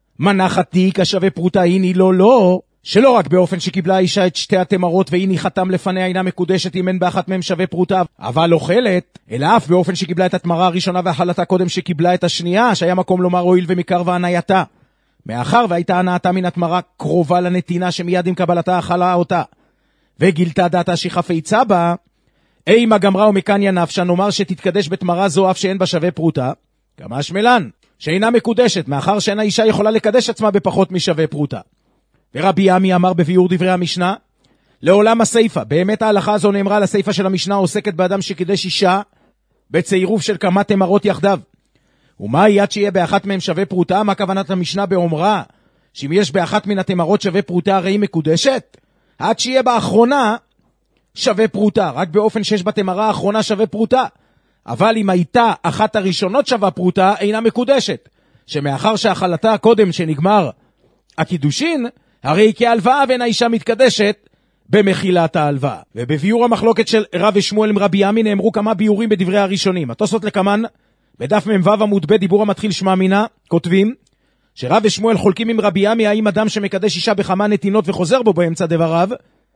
מנחתי כשווה פרוטה הנה לא לא. שלא רק באופן שקיבלה האישה את שתי התמרות והיא חתם לפניה אינה מקודשת אם אין באחת מהם שווה פרוטה, אבל אוכלת, אלא אף באופן שקיבלה את התמרה הראשונה והחלתה קודם שקיבלה את השנייה, שהיה מקום לומר הועיל ומקר והנייתה. מאחר והייתה הנעתה מן התמרה קרובה לנתינה שמיד עם קבלתה אכלה אותה, וגילתה דעתה שחפצה בה, אימה גמרה ומקניה נפשה, נאמר שתתקדש בתמרה זו אף שאין בה שווה פרוטה, כמה שמלן, שאינה מקודשת, מאחר שאין האישה יכולה לקדש עצמה בפחות משווה פרוטה. ורבי עמי אמר בביאור דברי המשנה, לעולם הסייפה, באמת ההלכה הזו נאמרה לסייפה של המשנה עוסקת באדם שקידש אישה בצירוף של כמה תמרות יחדיו. ומה יד שיהיה באחת מהם שווה פרוטה? מה כוונת המשנה באומרה שאם יש באחת מן התמרות שווה פרוטה הרי היא מקודשת? עד שיהיה באחרונה שווה פרוטה, רק באופן שיש בתמרה האחרונה שווה פרוטה. אבל אם הייתה אחת הראשונות שווה פרוטה אינה מקודשת, שמאחר שהחלתה קודם שנגמר הקידושין, הרי כהלוואה ואין האישה מתקדשת במחילת ההלוואה. ובביאור המחלוקת של רב ושמואל עם רבי עמי נאמרו כמה ביאורים בדברי הראשונים. התוספות לקמן, בדף מ"ו עמוד ב' דיבור המתחיל שמע מינה, כותבים שרב ושמואל חולקים עם רבי עמי האם אדם שמקדש אישה בכמה נתינות וחוזר בו באמצע דבריו,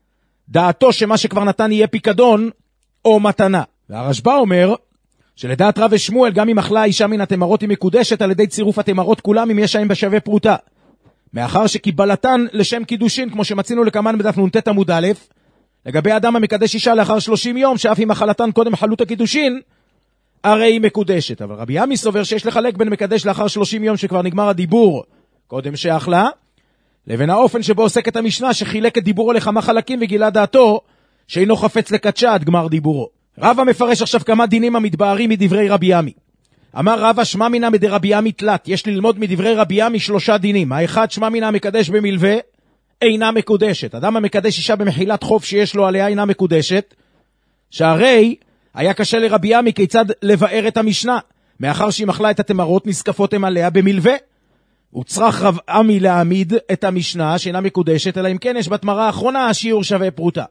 דעתו שמה שכבר נתן יהיה פיקדון או מתנה. והרשב"א אומר שלדעת רב ושמואל גם אם אכלה האישה מן התמרות היא מקודשת על ידי צירוף התמרות כולם אם יש להם בשווה פרוטה. מאחר שקיבלתן לשם קידושין, כמו שמצינו לקמן בדף נ"ט עמוד א', לגבי אדם המקדש אישה לאחר שלושים יום, שאף אם אכלתן קודם חלות הקידושין, הרי היא מקודשת. אבל רבי עמי סובר שיש לחלק בין מקדש לאחר שלושים יום שכבר נגמר הדיבור קודם שאכלה, לבין האופן שבו עוסקת המשנה שחילק את דיבורו לכמה חלקים וגילה דעתו שאינו חפץ לקדשה עד גמר דיבורו. רב המפרש עכשיו כמה דינים המתבארים מדברי רבי עמי. אמר רבא שמע מינה מדרבי עמי תלת, יש ללמוד מדברי רבי עמי שלושה דינים. האחד שמע מינה מקדש במלווה אינה מקודשת. אדם המקדש אישה במחילת חוב שיש לו עליה אינה מקודשת, שהרי היה קשה לרבי עמי כיצד לבאר את המשנה, מאחר שהיא מחלה את התמרות נזקפות הם עליה במלווה. וצריך רב עמי להעמיד את המשנה שאינה מקודשת, אלא אם כן יש בתמרה האחרונה השיעור שווה פרוטה.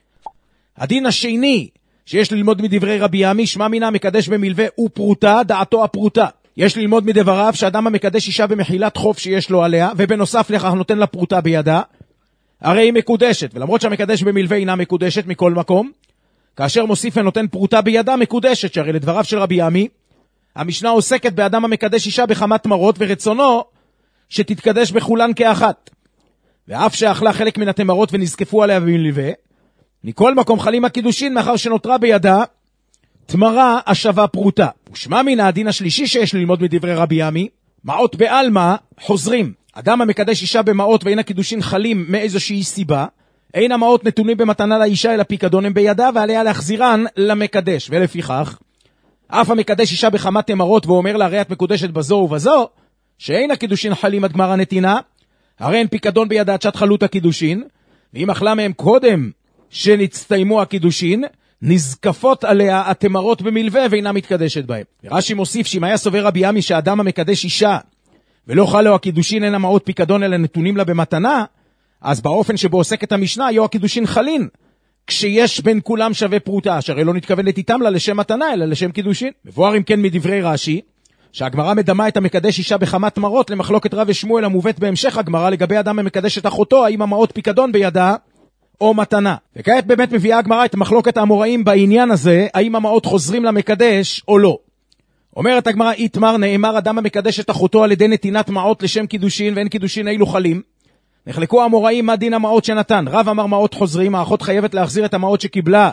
הדין השני שיש ללמוד מדברי רבי עמי, שמע מינה מקדש במלווה ופרוטה, דעתו הפרוטה. יש ללמוד מדבריו שאדם המקדש אישה במחילת חוב שיש לו עליה, ובנוסף לכך נותן לה פרוטה בידה, הרי היא מקודשת, ולמרות שהמקדש במלווה אינה מקודשת מכל מקום, כאשר מוסיף ונותן פרוטה בידה מקודשת, שהרי לדבריו של רבי עמי, המשנה עוסקת באדם המקדש אישה בכמה תמרות, ורצונו שתתקדש בכולן כאחת. ואף שאכלה חלק מן התמרות ונזקפו עליה במלווה, מכל מקום חלים הקידושין מאחר שנותרה בידה תמרה השווה פרוטה. ושמע מן הדין השלישי שיש ללמוד מדברי רבי עמי, מעות בעלמא חוזרים. אדם המקדש אישה במעות ואין הקידושין חלים מאיזושהי סיבה, אין המעות נתונים במתנה לאישה אלא פיקדון הם בידה ועליה להחזירן למקדש. ולפיכך, אף המקדש אישה בכמה תמרות ואומר לה הרי את מקודשת בזו ובזו, שאין הקידושין חלים עד גמר הנתינה, הרי אין פיקדון בידה עד שעת חלות הקידושין, ואם אכלה מהם קודם שנצטיימו הקידושין, נזקפות עליה התמרות במלווה ואינה מתקדשת בהם. ורש"י מוסיף שאם היה סובר רבי עמי שהאדם המקדש אישה ולא חל לו הקידושין אין המעות פיקדון אלא נתונים לה במתנה, אז באופן שבו עוסקת המשנה היו הקידושין חלין, כשיש בין כולם שווה פרוטה, שהרי לא נתכוון לתיתם לה לשם מתנה אלא לשם קידושין. מבואר אם כן מדברי רש"י שהגמרא מדמה את המקדש אישה בכמה תמרות למחלוקת רב ושמואל המובאת בהמשך הגמרא לגבי אדם המקדש את אחותו, האם המעות פיקדון בידה או מתנה. וכעת באמת מביאה הגמרא את מחלוקת האמוראים בעניין הזה, האם המעות חוזרים למקדש או לא. אומרת הגמרא איתמר, נאמר אדם המקדש את אחותו על ידי נתינת מעות לשם קידושין ואין קידושין אילו חלים. נחלקו האמוראים מה דין המעות שנתן. רב אמר מעות חוזרים, האחות חייבת להחזיר את המעות שקיבלה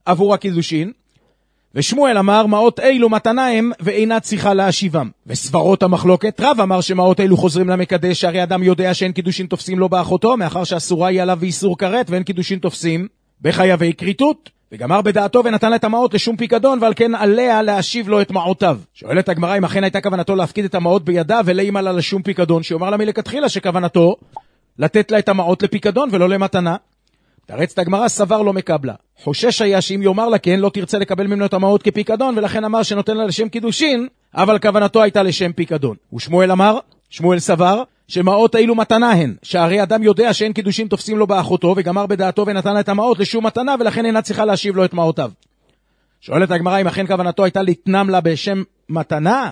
עבור הקידושין, ושמואל אמר, מעות אילו מתנה הם ואינה צריכה להשיבם. וסברות המחלוקת, רב אמר שמעות אילו חוזרים למקדש, שהרי אדם יודע שאין קידושין תופסים לו באחותו, מאחר שאסורה היא עליו ואיסור כרת, ואין קידושין תופסים בחייבי כריתות. וגמר בדעתו ונתן לה את המעות לשום פיקדון, ועל כן עליה להשיב לו את מעותיו. שואלת הגמרא אם אכן הייתה כוונתו להפקיד את המעות בידה ולאימה לה לשום פיקדון, שיאמר לה מלכתחילה שכוונתו לתת לה את המעות לפיקדון ולא למתנה. תרצת הגמרא, סבר לא מקבלה. חושש היה שאם יאמר לה כן לא תרצה לקבל ממנו את המעות כפיקדון, ולכן אמר שנותן לה לשם קידושין, אבל כוונתו הייתה לשם פיקדון. ושמואל אמר, שמואל סבר, שמעות אילו מתנה הן, שהרי אדם יודע שאין קידושין תופסים לו באחותו, וגמר בדעתו ונתן לה את המעות לשום מתנה, ולכן אינה צריכה להשיב לו את מעותיו. שואלת הגמרא אם אכן כוונתו הייתה לתנם לה בשם מתנה,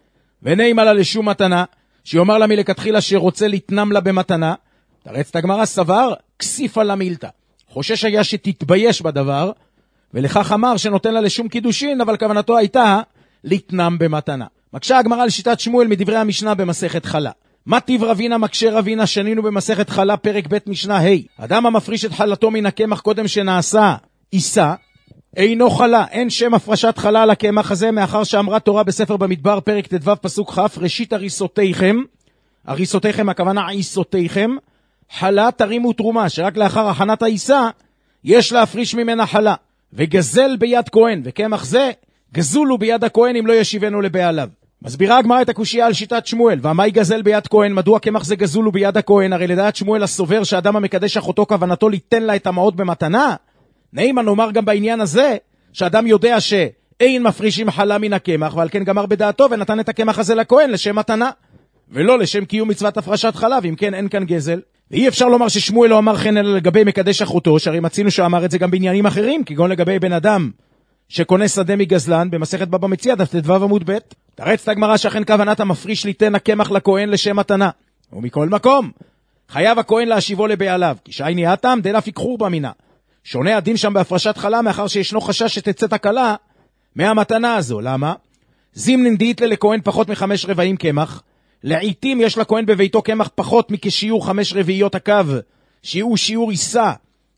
ונאמר לה לשום מתנה, שיאמר לה מלכתחילה שרוצה לתנם לה במתנה. תרצת הגמרא, סבר, כסיפה לה מילתא. חושש היה שתתבייש בדבר, ולכך אמר שנותן לה לשום קידושין, אבל כוונתו הייתה לתנם במתנה. מקשה הגמרא על שיטת שמואל מדברי המשנה במסכת חלה. מה טיב רבינה מקשה רבינה, שנינו במסכת חלה פרק ב' משנה ה'. אדם המפריש את חלתו מן הקמח קודם שנעשה עיסה, אינו חלה, אין שם הפרשת חלה על הקמח הזה, מאחר שאמרה תורה בספר במדבר פרק ט"ו פסוק כ', ראשית הריסותיכם, הריסותיכם הכוונה עיסותיכם, חלה תרימו תרומה, שרק לאחר הכנת העיסה יש להפריש ממנה חלה, וגזל ביד כהן, וקמח זה גזולו ביד הכהן אם לא ישיבנו לבעליו. מסבירה הגמרא את הקושיה על שיטת שמואל, והמאי גזל ביד כהן, מדוע קמח זה גזולו ביד הכהן? הרי לדעת שמואל הסובר שאדם המקדש אחותו כוונתו ליתן לה את המעות במתנה. נעימה נאמר גם בעניין הזה, שאדם יודע שאין מפרישים חלה מן הקמח, ועל כן גמר בדעתו ונתן את הקמח הזה לכהן לשם מתנה, ולא לשם קיום מצוות הפרשת חלה, ואם כן אין כאן גזל. ואי אפשר לומר ששמואל לא אמר כן אלא לגבי מקדש אחותו, שהרי מצינו שאמר את זה גם בעניינים אחרים, כגון לגבי בן אדם שקונה שדה מגזלן במסכת בבא מציעא דף ט"ו עמוד ב'. תרצת הגמרא שאכן כוונת המפריש ליתן הקמח לכהן לשם מתנה. ומכל מקום חייב הכהן להשיבו לבעליו, כי שייני הטעם דלא פיקחור במינה. שונה הדין שם בהפרשת חלה, מאחר שישנו חשש שתצא תקלה מהמתנה הזו. למה? זימנין דאית לכהן פחות מחמש רבעים קמח, לעיתים יש לכהן בביתו קמח פחות מכשיעור חמש רביעיות הקו, שהוא שיעור עיסה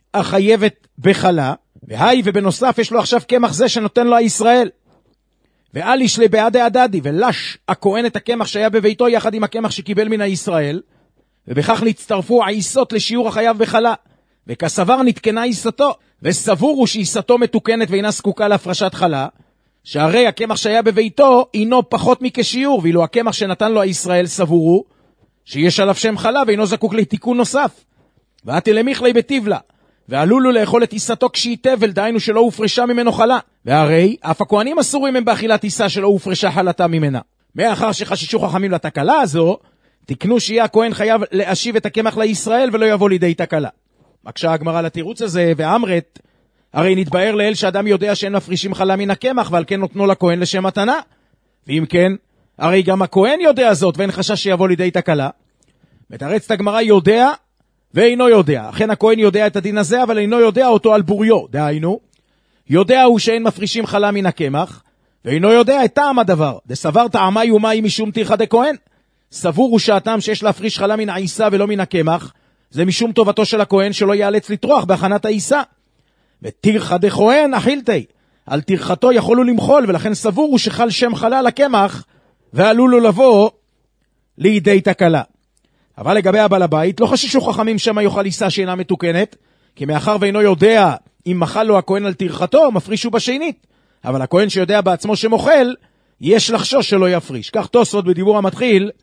החייבת בחלה, והי ובנוסף יש לו עכשיו קמח זה שנותן לו הישראל. ואל ישלה בעד העדדי, ולש הכהן את הקמח שהיה בביתו יחד עם הקמח שקיבל מן הישראל, ובכך נצטרפו העיסות לשיעור החייב בחלה, וכסבר נתקנה עיסתו, וסבורו שעיסתו מתוקנת ואינה זקוקה להפרשת חלה, שהרי הקמח שהיה בביתו אינו פחות מכשיעור, ואילו הקמח שנתן לו הישראל סבורו שיש עליו שם חלה ואינו זקוק לתיקון נוסף. ואתי למיכלי בטיבלה, ועלולו לאכול את עיסתו כשהיא תבל, דהיינו שלא הופרשה ממנו חלה, והרי אף הכהנים אסורים הם באכילת עיסה שלא הופרשה חלתה ממנה. מאחר שחששו חכמים לתקלה הזו, תקנו שיהיה הכהן חייב להשיב את הקמח לישראל ולא יבוא לידי תקלה. מקשה הגמרא לתירוץ הזה, ואמרת, הרי נתבאר לאל שאדם יודע שאין מפרישים חלה מן הקמח, ועל כן נותנו לכהן לשם מתנה. ואם כן, הרי גם הכהן יודע זאת, ואין חשש שיבוא לידי תקלה. מתרצת הגמרא, יודע ואינו יודע. אכן הכהן יודע את הדין הזה, אבל אינו יודע אותו על בוריו. דהיינו, יודע הוא שאין מפרישים חלה מן הקמח, ואינו יודע את טעם הדבר. דסבר טעמי ומאי משום תירחא דכהן. סבור הוא שהטעם שיש להפריש חלה מן העיסה ולא מן הקמח, זה משום טובתו של הכהן שלא ייאלץ לטרוח בהכנת העיסה. ותירחא דכהן אכילתי, על תירחתו יכולו למחול, ולכן סבור הוא שחל שם חלה על הקמח, ועלול לו לבוא לידי תקלה. אבל לגבי הבעל הבית, לא חששו חכמים שמה יאכל עיסה שאינה מתוקנת, כי מאחר ואינו יודע אם מחל לו הכהן על תירחתו, מפרישו בשנית. אבל הכהן שיודע בעצמו שמוחל, יש לחשוש שלא יפריש. כך תוספות בדיבור המתחיל,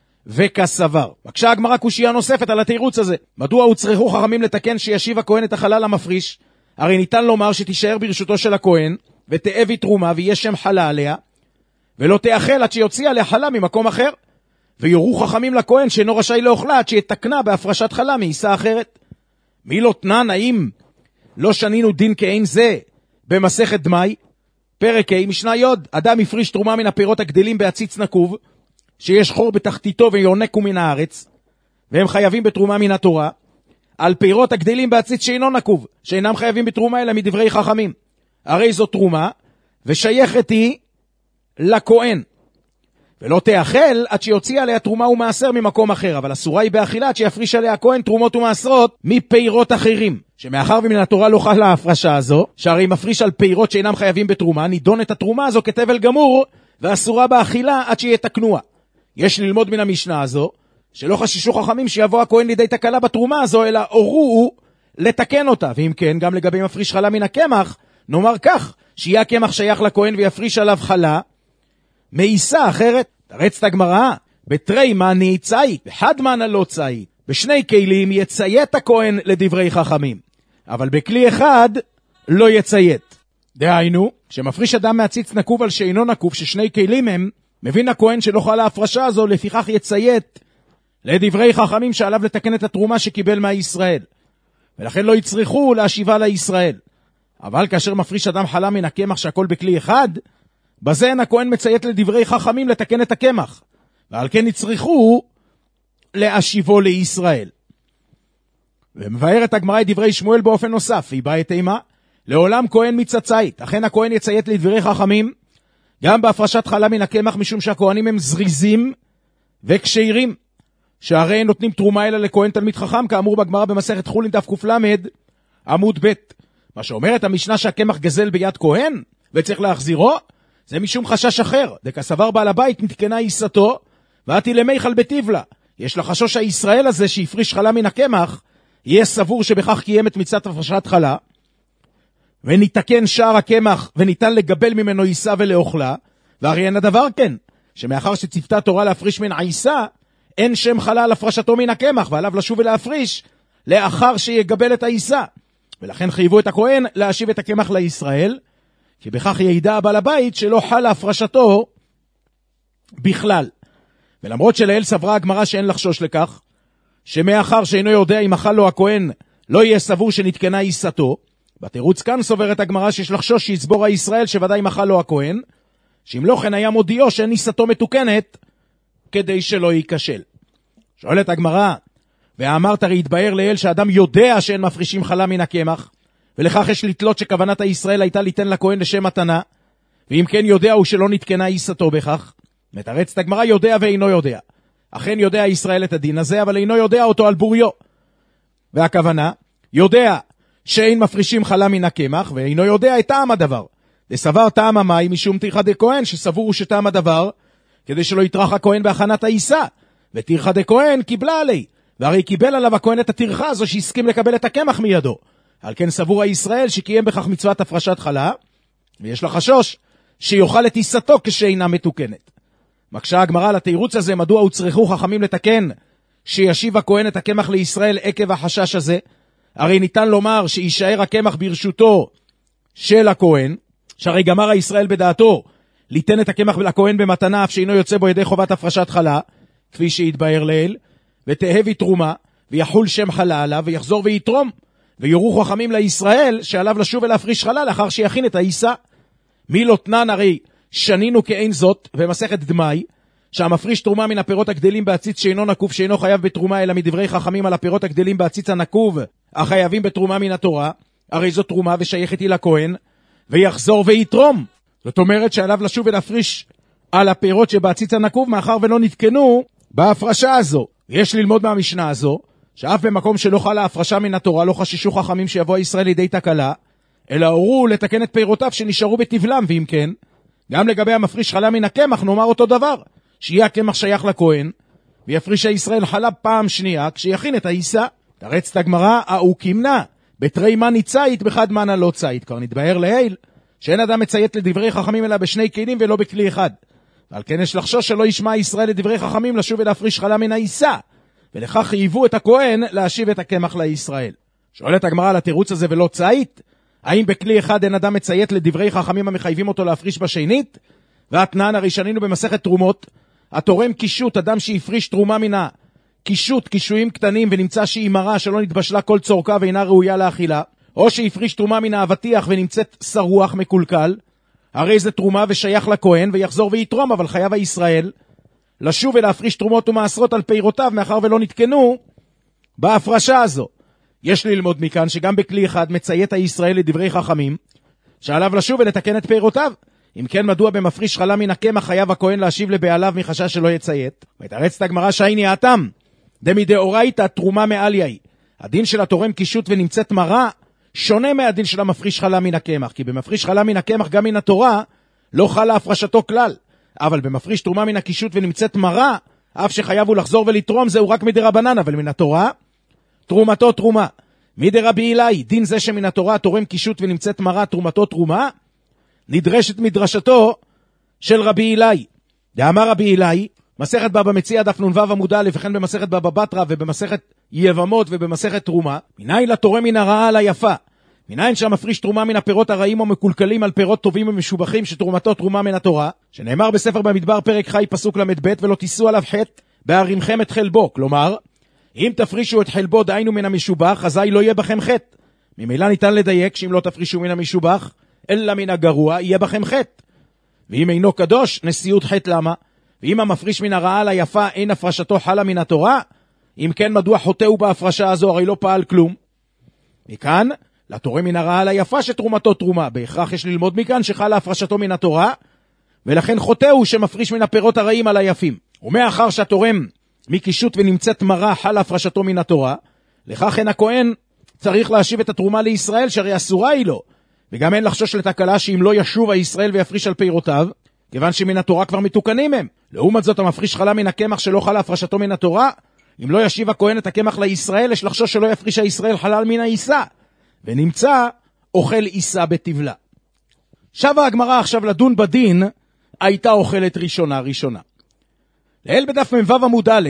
וכסבר. בקשה הגמרא קושיה נוספת על התירוץ הזה. מדוע הוצרכו חכמים לתקן שישיב הכהן את החלה למפריש? הרי ניתן לומר שתישאר ברשותו של הכהן, ותאבי תרומה ויהיה שם חלה עליה, ולא תאכל עד שיוציא עליה חלה ממקום אחר. ויורו חכמים לכהן שאינו רשאי לאוכלה עד שיתקנה בהפרשת חלה מעיסה אחרת. מי לא תנן, האם לא שנינו דין כאין זה במסכת דמי? פרק ה' משנה יוד, אדם הפריש תרומה מן הפירות הגדלים בעציץ נקוב, שיש חור בתחתיתו ויונקו מן הארץ, והם חייבים בתרומה מן התורה, על פירות הגדלים בעציץ שאינו נקוב, שאינם חייבים בתרומה אלא מדברי חכמים. הרי זו תרומה, ושייכת היא לכהן. ולא תאכל עד שיוציא עליה תרומה ומעשר ממקום אחר, אבל אסורה היא באכילה עד שיפריש עליה הכהן תרומות ומעשרות מפירות אחרים. שמאחר ומן התורה לא חלה ההפרשה הזו, שהרי מפריש על פירות שאינם חייבים בתרומה, נידון את התרומה הזו כתבל גמור, ואסורה באכילה עד שיתקנוה. יש ללמוד מן המשנה הזו, שלא חששו חכמים שיבוא הכהן לידי תקלה בתרומה הזו, אלא הורו לתקן אותה. ואם כן, גם לגבי מפריש חלה מן הקמח, נאמר כך, שיהיה הקמח שייך לכהן ויפריש עליו חלה, מאיסה אחרת. תרצת הגמרא, בתרי מני צאית, בחד מנה לא צאית. בשני כלים יציית הכהן לדברי חכמים, אבל בכלי אחד לא יציית. דהיינו, כשמפריש אדם מהציץ נקוב על שאינו נקוב, ששני כלים הם, מבין הכהן שלא חלה ההפרשה הזו, לפיכך יציית לדברי חכמים שעליו לתקן את התרומה שקיבל מהישראל, ולכן לא יצריכו להשיבה לישראל. אבל כאשר מפריש אדם חלה מן הקמח שהכל בכלי אחד, בזה אין הכהן מציית לדברי חכמים לתקן את הקמח, ועל כן יצריכו להשיבו לישראל. ומבאר את הגמרא את דברי שמואל באופן נוסף, והיא באה את אימה, לעולם כהן מצצאית, אכן הכהן יציית לדברי חכמים, גם בהפרשת חלה מן הקמח, משום שהכהנים הם זריזים וקשיירים, שהרי הם נותנים תרומה אלא לכהן תלמיד חכם, כאמור בגמרא במסכת חולין דף קל"ד עמוד ב'. מה שאומרת המשנה שהקמח גזל ביד כהן וצריך להחזירו, זה משום חשש אחר. דכסבר בעל הבית נתקנה עיסתו, ואתי למיכל בטיבלה. יש לחשוש הישראל הזה שיפריש חלה מן הקמח, יהיה סבור שבכך קיים את מצוות הפרשת חלה, וניתקן שער הקמח וניתן לגבל ממנו עיסה ולאוכלה, והרי אין הדבר כן, שמאחר שצפתה תורה להפריש מן העיסה, אין שם חלה על הפרשתו מן הקמח, ועליו לשוב ולהפריש לאחר שיגבל את העיסה. ולכן חייבו את הכהן להשיב את הקמח לישראל, כי בכך ידע בעל הבית שלא חלה הפרשתו בכלל. ולמרות שלאל סברה הגמרא שאין לחשוש לכך, שמאחר שאינו יודע אם אכל לו הכהן לא יהיה סבור שנתקנה עיסתו, בתירוץ כאן סוברת הגמרא שיש לחשוש שיסבור הישראל שוודאי אם אכל לו הכהן, שאם לא כן היה מודיעו שאין עיסתו מתוקנת, כדי שלא ייכשל. שואלת הגמרא, ואמרת הרי יתבהר לאל שאדם יודע שאין מפרישים חלה מן הקמח, ולכך יש לתלות שכוונת הישראל הייתה ליתן לכהן לשם מתנה, ואם כן יודע הוא שלא נתקנה עיסתו בכך. מתרצת הגמרא, יודע ואינו יודע. אכן יודע ישראל את הדין הזה, אבל אינו יודע אותו על בוריו. והכוונה, יודע שאין מפרישים חלה מן הקמח, ואינו יודע את טעם הדבר. לסבר טעם המים משום תירחא דכהן, שסבורו שטעם הדבר, כדי שלא יטרח הכהן בהכנת העיסה, ותירחא דכהן קיבלה עלי, והרי קיבל עליו הכהן את התירחה הזו שהסכים לקבל את הקמח מידו. על כן סבור הישראל שקיים בכך מצוות הפרשת חלה, ויש לחשוש שיוכל את עיסתו כשאינה מתוקנת. מקשה הגמרא על התירוץ הזה, מדוע הוצרכו חכמים לתקן שישיב הכהן את הקמח לישראל עקב החשש הזה? הרי ניתן לומר שישאר הקמח ברשותו של הכהן, שהרי גמר הישראל בדעתו ליתן את הקמח לכהן במתנה אף שאינו יוצא בו ידי חובת הפרשת חלה, כפי שהתבהר לאל, ותהב תרומה ויחול שם חלה עליו ויחזור ויתרום, ויורו חכמים לישראל שעליו לשוב ולהפריש חלה לאחר שיכין את העיסה. מי לא תנן, הרי שנינו כאין זאת במסכת דמאי, שהמפריש תרומה מן הפירות הגדלים בעציץ שאינו נקוב שאינו חייב בתרומה, אלא מדברי חכמים על הפירות הגדלים בעציץ הנקוב החייבים בתרומה מן התורה, הרי זו תרומה ושייכת היא לכהן, ויחזור ויתרום. זאת אומרת שעליו לשוב ולהפריש על הפירות שבעציץ הנקוב, מאחר ולא נתקנו בהפרשה הזו. יש ללמוד מהמשנה הזו שאף במקום שלא חלה הפרשה מן התורה לא חששו חכמים שיבוא ישראל לידי תקלה, אלא הורו לתקן את פירותיו שנשארו בטבלם. ואם כן, גם לגבי המפריש חלה מן הקמח נאמר אותו דבר, שיהיה הקמח שייך לכהן, ויפריש הישראל חלה פעם שנייה כשיכין את העיסה. תרצת הגמרא, הוא כמנה בתרי מני צאית בחד מנה לא צאית. כבר נתבהר לעיל שאין אדם מציית לדברי חכמים אלא בשני כלים ולא בכלי אחד, ועל כן יש לחשוש שלא ישמע ישראל לדברי חכמים לשוב ולהפריש חלה מן העיסה, ולכך חייבו את הכהן להשיב את הקמח לישראל. שואלת הגמרא על התירוץ הזה ולא צאית, האם בכלי אחד אין אדם מציית לדברי חכמים המחייבים אותו להפריש בשנית? והתנן, הרי שנינו במסכת תרומות, התורם קישוט, אדם שהפריש תרומה מן קישוט, קישויים קטנים, ונמצא שהיא מרה שלא נתבשלה כל צורכה ואינה ראויה לאכילה, או שהפריש תרומה מן האבטיח ונמצאת שרוח מקולקל, הרי זה תרומה ושייך לכהן ויחזור ויתרום, אבל חייב הישראל לשוב ולהפריש תרומות ומעשרות על פירותיו, מאחר ולא נתקנו בהפרשה הזו. יש ללמוד מכאן שגם בכלי אחד מציית הישראל לדברי חכמים, שעליו לשוב ולתקן את פירותיו, אם כן, מדוע במפריש חלה מן הקמח חייב הכהן להשיב לבעליו מחשש שלא יציית? מתרצת הגמרא שהייני האטם, דמדאורייתא תרומה מעליה. הדין של התורם קישוט ונמצאת מרה, שונה מהדין של המפריש חלה מן הקמח, כי במפריש חלה מן הקמח גם מן התורה, לא חלה הפרשתו כלל. אבל במפריש תרומה מן הקישוט ונמצאת מרה, אף שחייב הוא לחזור ולתרום, זהו רק מדרבנן, אבל מן התורה, תרומתו תרומה. מדרבי אלי, דין זה שמן התורה תורם קישוט ונמצאת מרה, תרומתו תרומה, נדרשת מדרשתו של רבי אלי. דאמר רבי אלי, מסכת בבא מציעא דף נ"ו עמוד א', וכן במסכת בבא בתרא ובמסכת יבמות ובמסכת תרומה, מניין לתורם מן הרעה על היפה, מניין שהמפריש תרומה מן הפירות הרעים או מקולקלים על פירות טובים ומשובחים שתרומתו תרומה מן התורה, שנאמר בספר במדבר פרק חי פסוק למד ב' ולא תיסו עליו חטא בהרימכם את חלבו, כלומר אם תפרישו את חלבו דהיינו מן המשובח, אזי לא יהיה בכם חטא. ממילא ניתן לדייק שאם לא תפרישו מן המשובח אלא מן הגרוע, יהיה בכם חטא. ואם אינו קדוש, נשיאות חטא למה? ואם המפריש מן הרעה על היפה אין הפרשתו חלה מן התורה, אם כן מדוע חוטאו בהפרשה הזו, הרי לא פעל כלום. מכאן, לתורם מן הרעה על היפה שתרומתו תרומה, בהכרח יש ללמוד מכאן שחלה הפרשתו מן התורה, ולכן חוטאו שמפריש מן הפירות הרעים על היפים. ומאחר שהתורם מקישוט ונמצאת מרה חלה הפרשתו מן התורה, לכך אין הכהן צריך להשיב את התרומה לישראל, שהרי אסורה היא לו, וגם אין לחשוש לתקלה שאם לא ישוב הישראל ויפריש על פירותיו, כיוון שמן התורה כבר מתוקנים הם. לעומת זאת המפריש חלה מן הקמח שלא חלה הפרשתו מן התורה, אם לא ישיב הכהן את הקמח לישראל, יש לחשוש שלא יפריש הישראל חלל מן העיסה, ונמצא אוכל עיסה בתבלה. שבה הגמרא עכשיו לדון בדין, הייתה אוכלת ראשונה ראשונה. לאל בדף מ"ו עמוד א',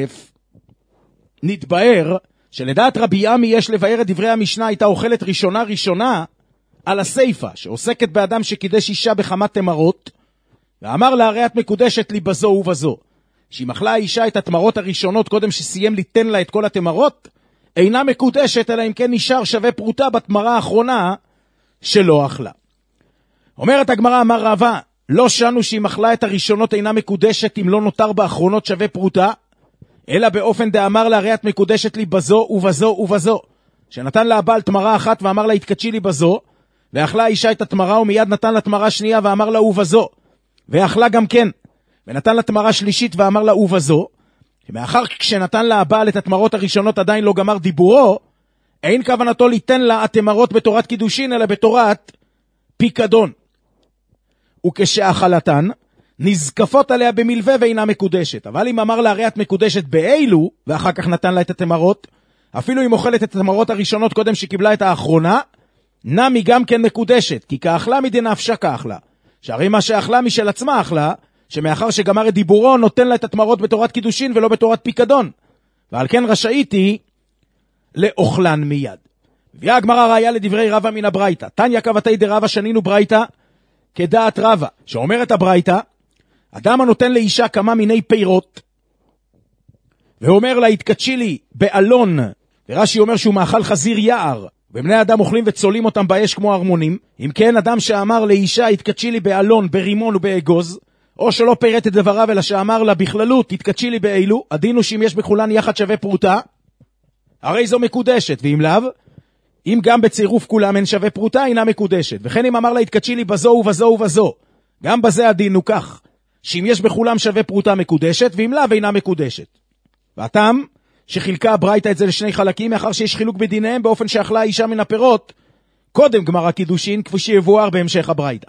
נתבאר שלדעת רבי עמי יש לבאר את דברי המשנה הייתה אוכלת ראשונה ראשונה, על הסייפה, שעוסקת באדם שקידש אישה בכמה תמרות, ואמר לה, הרי את מקודשת לי בזו ובזו. שהיא מחלה האישה את התמרות הראשונות קודם שסיים ליתן לה את כל התמרות, אינה מקודשת, אלא אם כן נשאר שווה פרוטה בתמרה האחרונה שלא אכלה. אומרת הגמרא, אמר רבא, לא שנו שהיא מחלה את הראשונות אינה מקודשת אם לא נותר באחרונות שווה פרוטה, אלא באופן דאמר לה, הרי את מקודשת לי בזו ובזו ובזו. שנתן לה הבעל תמרה אחת ואמר לה, התקדשי לי בזו, ואכלה האישה את התמרה ומיד נתן לה תמרה שנייה ואמר לה ובזו, ואכלה גם כן, ונתן לה תמרה שלישית ואמר לה ובזו, ומאחר כשנתן לה הבעל את התמרות הראשונות עדיין לא גמר דיבורו, אין כוונתו ליתן לה התמרות בתורת קידושין אלא בתורת פיקדון. וכשאכלתן נזקפות עליה במלווה ואינה מקודשת, אבל אם אמר לה הרי את מקודשת באילו ואחר כך נתן לה את התמרות, אפילו אם אוכלת את התמרות הראשונות קודם שקיבלה את האחרונה, נמי גם כן מקודשת, כי כאכלה מדנפשה כאכלה. שהרי מה שאכלה משל עצמה אכלה, שמאחר שגמר את דיבורו נותן לה את התמרות בתורת קידושין ולא בתורת פיקדון. ועל כן רשאיתי לאוכלן מיד. הביאה הגמרא ראיה לדברי רבא מן הברייתא. תניא קבתי דרבא שנינו ברייתא כדעת רבא, שאומרת הברייתא, אדם הנותן לאישה כמה מיני פירות, ואומר לה התקדשי לי באלון, ורש"י אומר שהוא מאכל חזיר יער, ובני אדם אוכלים וצולים אותם באש כמו ארמונים. אם כן, אדם שאמר לאישה התקדשי לי באלון, ברימון ובאגוז, או שלא פירט את דבריו אלא שאמר לה בכללות תתקדשי לי באילו, הדין הוא שאם יש בכולן יחד שווה פרוטה, הרי זו מקודשת, ואם לאו, אם גם בצירוף כולם אין שווה פרוטה, אינה מקודשת. וכן אם אמר לה התקדשי לי בזו ובזו ובזו, גם בזה הדין הוא כך, שאם יש בכולם שווה פרוטה מקודשת, ואם לאו אינה מקודשת. והטעם שחילקה הברייתא את זה לשני חלקים, מאחר שיש חילוק בדיניהם באופן שאכלה האישה מן הפירות קודם גמר הקידושין, כפי שיבואר בהמשך הברייתא.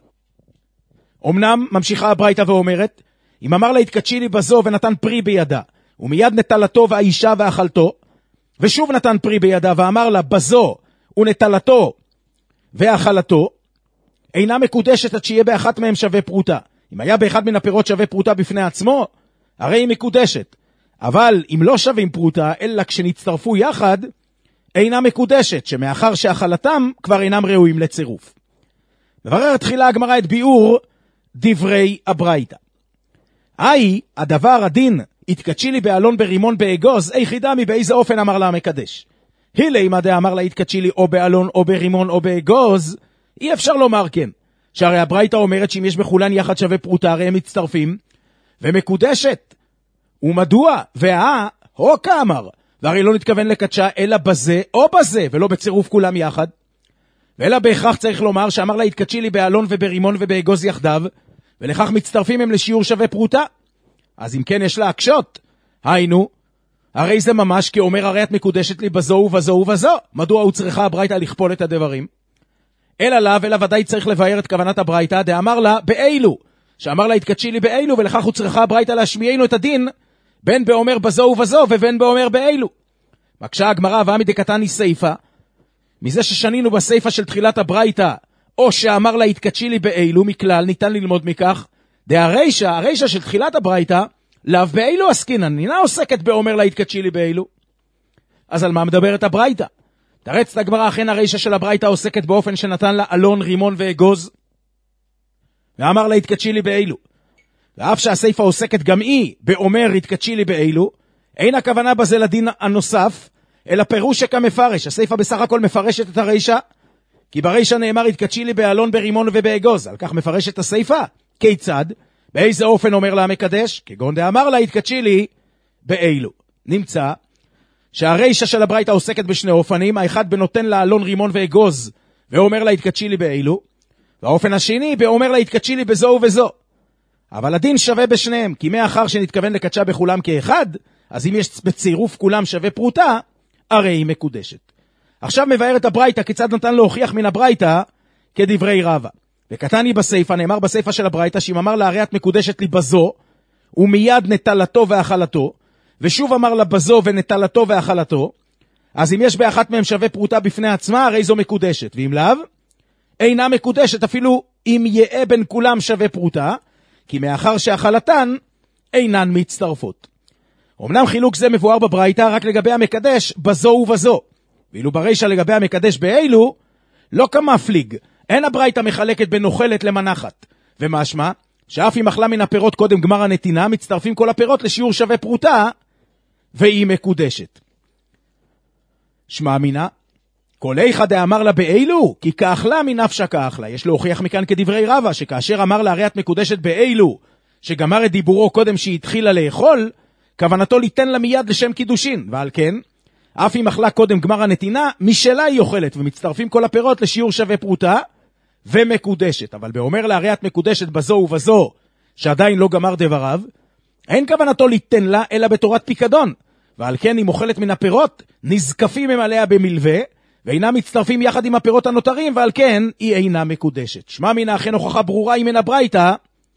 אמנם ממשיכה הברייתא ואומרת, אם אמר לה התקדשי לי בזו ונתן פרי בידה, ומיד נטלתו והאישה ואכלתו, ושוב נתן פרי בידה ואמר לה בזו ונטלתו ואכלתו, אינה מקודשת עד שיהיה באחת מהם שווה פרוטה. אם היה באחד מן הפירות שווה פרוטה בפני עצמו, הרי היא מקודשת. אבל אם לא שווים פרוטה, אלא כשנצטרפו יחד, אינה מקודשת, שמאחר שאכלתם כבר אינם ראויים לצירוף. מבררת תחילה הגמרא את ביאור דברי הברייתא. היי, הדבר הדין, התקדשי לי באלון ברימון באגוז, היחידה מבאיזה אופן אמר לה המקדש. הילי מה דאמר לה התקדשי לי או באלון או ברימון או באגוז, אי אפשר לומר כן. שהרי הברייתא אומרת שאם יש בכולן יחד שווה פרוטה, הרי הם מצטרפים, ומקודשת. ומדוע? והא, הו כאמר, והרי לא נתכוון לקדשה אלא בזה או בזה, ולא בצירוף כולם יחד. ואלא בהכרח צריך לומר שאמר לה התקדשי לי באלון וברימון ובאגוז יחדיו, ולכך מצטרפים הם לשיעור שווה פרוטה. אז אם כן יש לה הקשות, היינו, הרי זה ממש כאומר הרי את מקודשת לי בזו ובזו ובזו. מדוע הוא צריכה הברייתא לכפול את הדברים? אלא לה, אלא ודאי צריך לבאר את כוונת הברייתא, דאמר לה באילו, שאמר לה התקדשי לי באילו, ולכך הוא צריכה הברייתא להשמיענו את הדין, בין באומר בזו ובזו ובין באומר באילו. מקשה הגמרא ועמי דקתני סייפה, מזה ששנינו בסייפה של תחילת הברייתא, או שאמר לה התקדשי לי באילו, מכלל ניתן ללמוד מכך, דהרישה, הרישה של תחילת הברייתא, לאו באילו עסקינן, אינה עוסקת באומר לה התקדשי לי באילו. אז על מה מדברת הברייתא? תרץ את הגמרא, אכן הרישה של הברייתא עוסקת באופן שנתן לה אלון, רימון ואגוז, ואמר לה התקדשי לי באילו. ואף שהסייפה עוסקת גם היא באומר התקדשי לי באילו, אין הכוונה בזה לדין הנוסף, אלא פירוש שכמפרש. הסייפה בסך הכל מפרשת את הרישה, כי ברישה נאמר התקדשי לי באלון, ברימון ובאגוז. על כך מפרשת הסייפה. כיצד? באיזה אופן אומר לה המקדש? כגון דאמר לה התקדשי לי באילו. נמצא שהרישה של הברייתא עוסקת בשני אופנים, האחד בנותן לה אלון, רימון ואגוז, ואומר לה התקדשי לי באילו, והאופן השני באומר לה התקדשי לי בזו ובזו. אבל הדין שווה בשניהם, כי מאחר שנתכוון לקדשה בכולם כאחד, אז אם יש בצירוף כולם שווה פרוטה, הרי היא מקודשת. עכשיו מבאר את הברייתא כיצד נתן להוכיח מן הברייתא כדברי רבא. וקטני בסייפה, נאמר בסייפה של הברייתא, שאם אמר לה הרי את מקודשת לי בזו, ומיד נטלתו ואכלתו, ושוב אמר לה בזו ונטלתו ואכלתו, אז אם יש באחת מהם שווה פרוטה בפני עצמה, הרי זו מקודשת, ואם לאו, אינה מקודשת אפילו אם יהיה בין כולם שווה פרוטה, כי מאחר שאכלתן אינן מצטרפות. אמנם חילוק זה מבואר בברייתא רק לגבי המקדש בזו ובזו, ואילו ברישא לגבי המקדש באילו, לא כמפליג, אין הברייתא מחלקת בין אוכלת למנחת, ומשמע שאף אם אכלה מן הפירות קודם גמר הנתינה, מצטרפים כל הפירות לשיעור שווה פרוטה, והיא מקודשת. שמע מינה, כל איכא דאמר לה באילו, כי כאכלה מנפשה כאכלה. יש להוכיח מכאן כדברי רבא, שכאשר אמר לה הרי את מקודשת באילו, שגמר את דיבורו קודם שהיא התחילה לאכול, כוונתו ליתן לה מיד לשם קידושין, ועל כן, אף אם אכלה קודם גמר הנתינה, משלה היא אוכלת, ומצטרפים כל הפירות לשיעור שווה פרוטה, ומקודשת. אבל באומר לה הרי את מקודשת בזו ובזו, שעדיין לא גמר דבריו, אין כוונתו ליתן לה, אלא בתורת פיקדון, ועל כן אם אוכלת מן הפירות, נזקפים הם עליה במלווה, ואינם מצטרפים יחד עם הפירות הנותרים, ועל כן היא אינה מקודשת. שמע מן אכן הוכחה ברורה היא מן הברייתא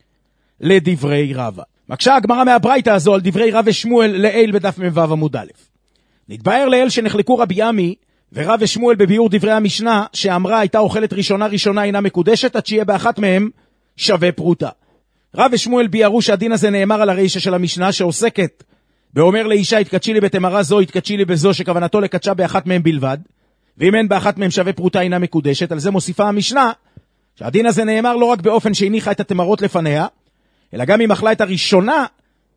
לדברי רבא. מקשה הגמרא מהברייתא הזו על דברי רב ושמואל לעיל בדף מ"ו עמוד א'. נתבהר לעיל שנחלקו רבי עמי ורב ושמואל בביאור דברי המשנה, שאמרה הייתה אוכלת ראשונה ראשונה אינה מקודשת, עד שיהיה באחת מהם שווה פרוטה. רב ושמואל ביארו שהדין הזה נאמר על הרישה של המשנה, שעוסקת באומר לאישה התקדשי לי בתמרה זו, התקדשי לי בזו, שכוונתו לקדשה באחת מהם בלבד, ואם אין באחת מהם שווה פרוטה אינה מקודשת. על זה מוסיפה המשנה שהדין הזה נאמר לא רק באופן שהניחה את התמרות לפניה, אלא גם אם אכלה את הראשונה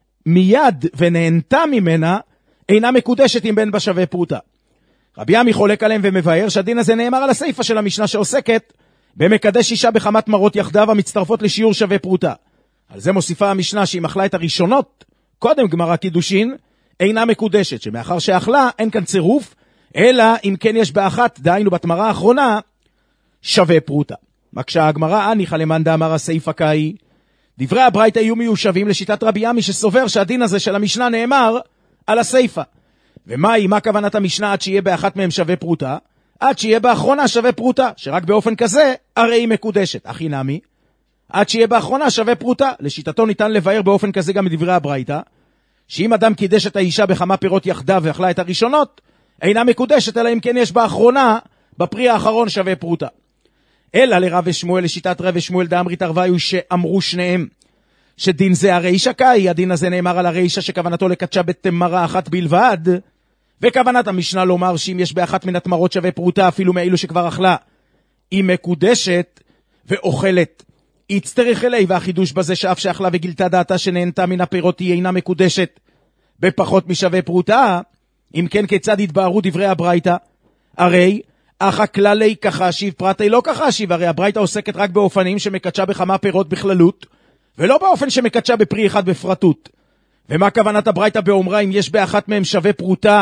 מיד ונהנתה ממנה, אינה מקודשת אם בין בה שווה פרוטה. רבי עמי חולק עליהם ומבאר שהדין הזה נאמר על הסייפה של המשנה, שעוסקת במקדש אישה בכמה תמרות יחדיו המצטרפות לשיעור שווה פרוטה. על זה מוסיפה המשנה שאם אכלה את הראשונות קודם גמר הקידושין, אינה מקודשת, שמאחר שאכלה אין כאן צירוף, אלא אם כן יש באחת, דהיינו בתמרה האחרונה, שווה פרוטה. מקשה הגמרא, אני חלמן דאמר הסייפה קאי, דברי הברייתא יהיו מיושבים לשיטת רבי עמי, שסובר שהדין הזה של המשנה נאמר על הסייפה. ומהי, מה כוונת המשנה עד שיהיה באחת מהם שווה פרוטה? עד שיהיה באחרונה שווה פרוטה, שרק באופן כזה הרי היא מקודשת. אחי נמי, עד שיהיה באחרונה שווה פרוטה. לשיטתו ניתן לבאר באופן כזה גם מדברי הברייתא, שאם אדם קידש את האישה בכמה פירות יחדיו ואכלה את הראשונות, אינה מקודשת, אלא אם כן יש באחרונה, בפרי האחרון שווה פרוטה. אלא לרב ושמואל, לשיטת רב ושמואל דאמרית ערוויו, שאמרו שניהם שדין זה הרישה קאי, הדין הזה נאמר על הרישה שכוונתו לקדשה בתמרה אחת בלבד, וכוונת המשנה לומר שאם יש באחת מן התמרות שווה פרוטה אפילו מאלו שכבר אכלה, היא מקודשת ואוכלת. יצטרך אלי, והחידוש בזה שאף שאכלה וגילתה דעתה שנהנתה מן הפירות היא אינה מקודשת בפחות משווה פרוטה. אם כן, כיצד התבהרו דברי הברייתא? הרי אך הכללי כחשיב פרטי לא כחשיב, הרי הברייתא עוסקת רק באופנים שמקדשה בכמה פירות בכללות, ולא באופן שמקדשה בפרי אחד בפרטות. ומה כוונת הברייתא באומרה אם יש באחת מהם שווה פרוטה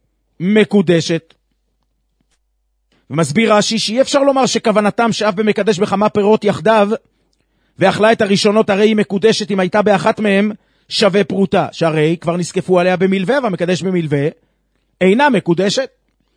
מקודשת? ומסביר רש"י שאי אפשר לומר שכוונתם שאף במקדש בכמה פירות יחדיו ואכלה את הראשונות, הרי היא מקודשת אם הייתה באחת מהם שווה פרוטה, שהרי כבר נזקפו עליה במלווה, והמקדש במלווה אינה מקודשת.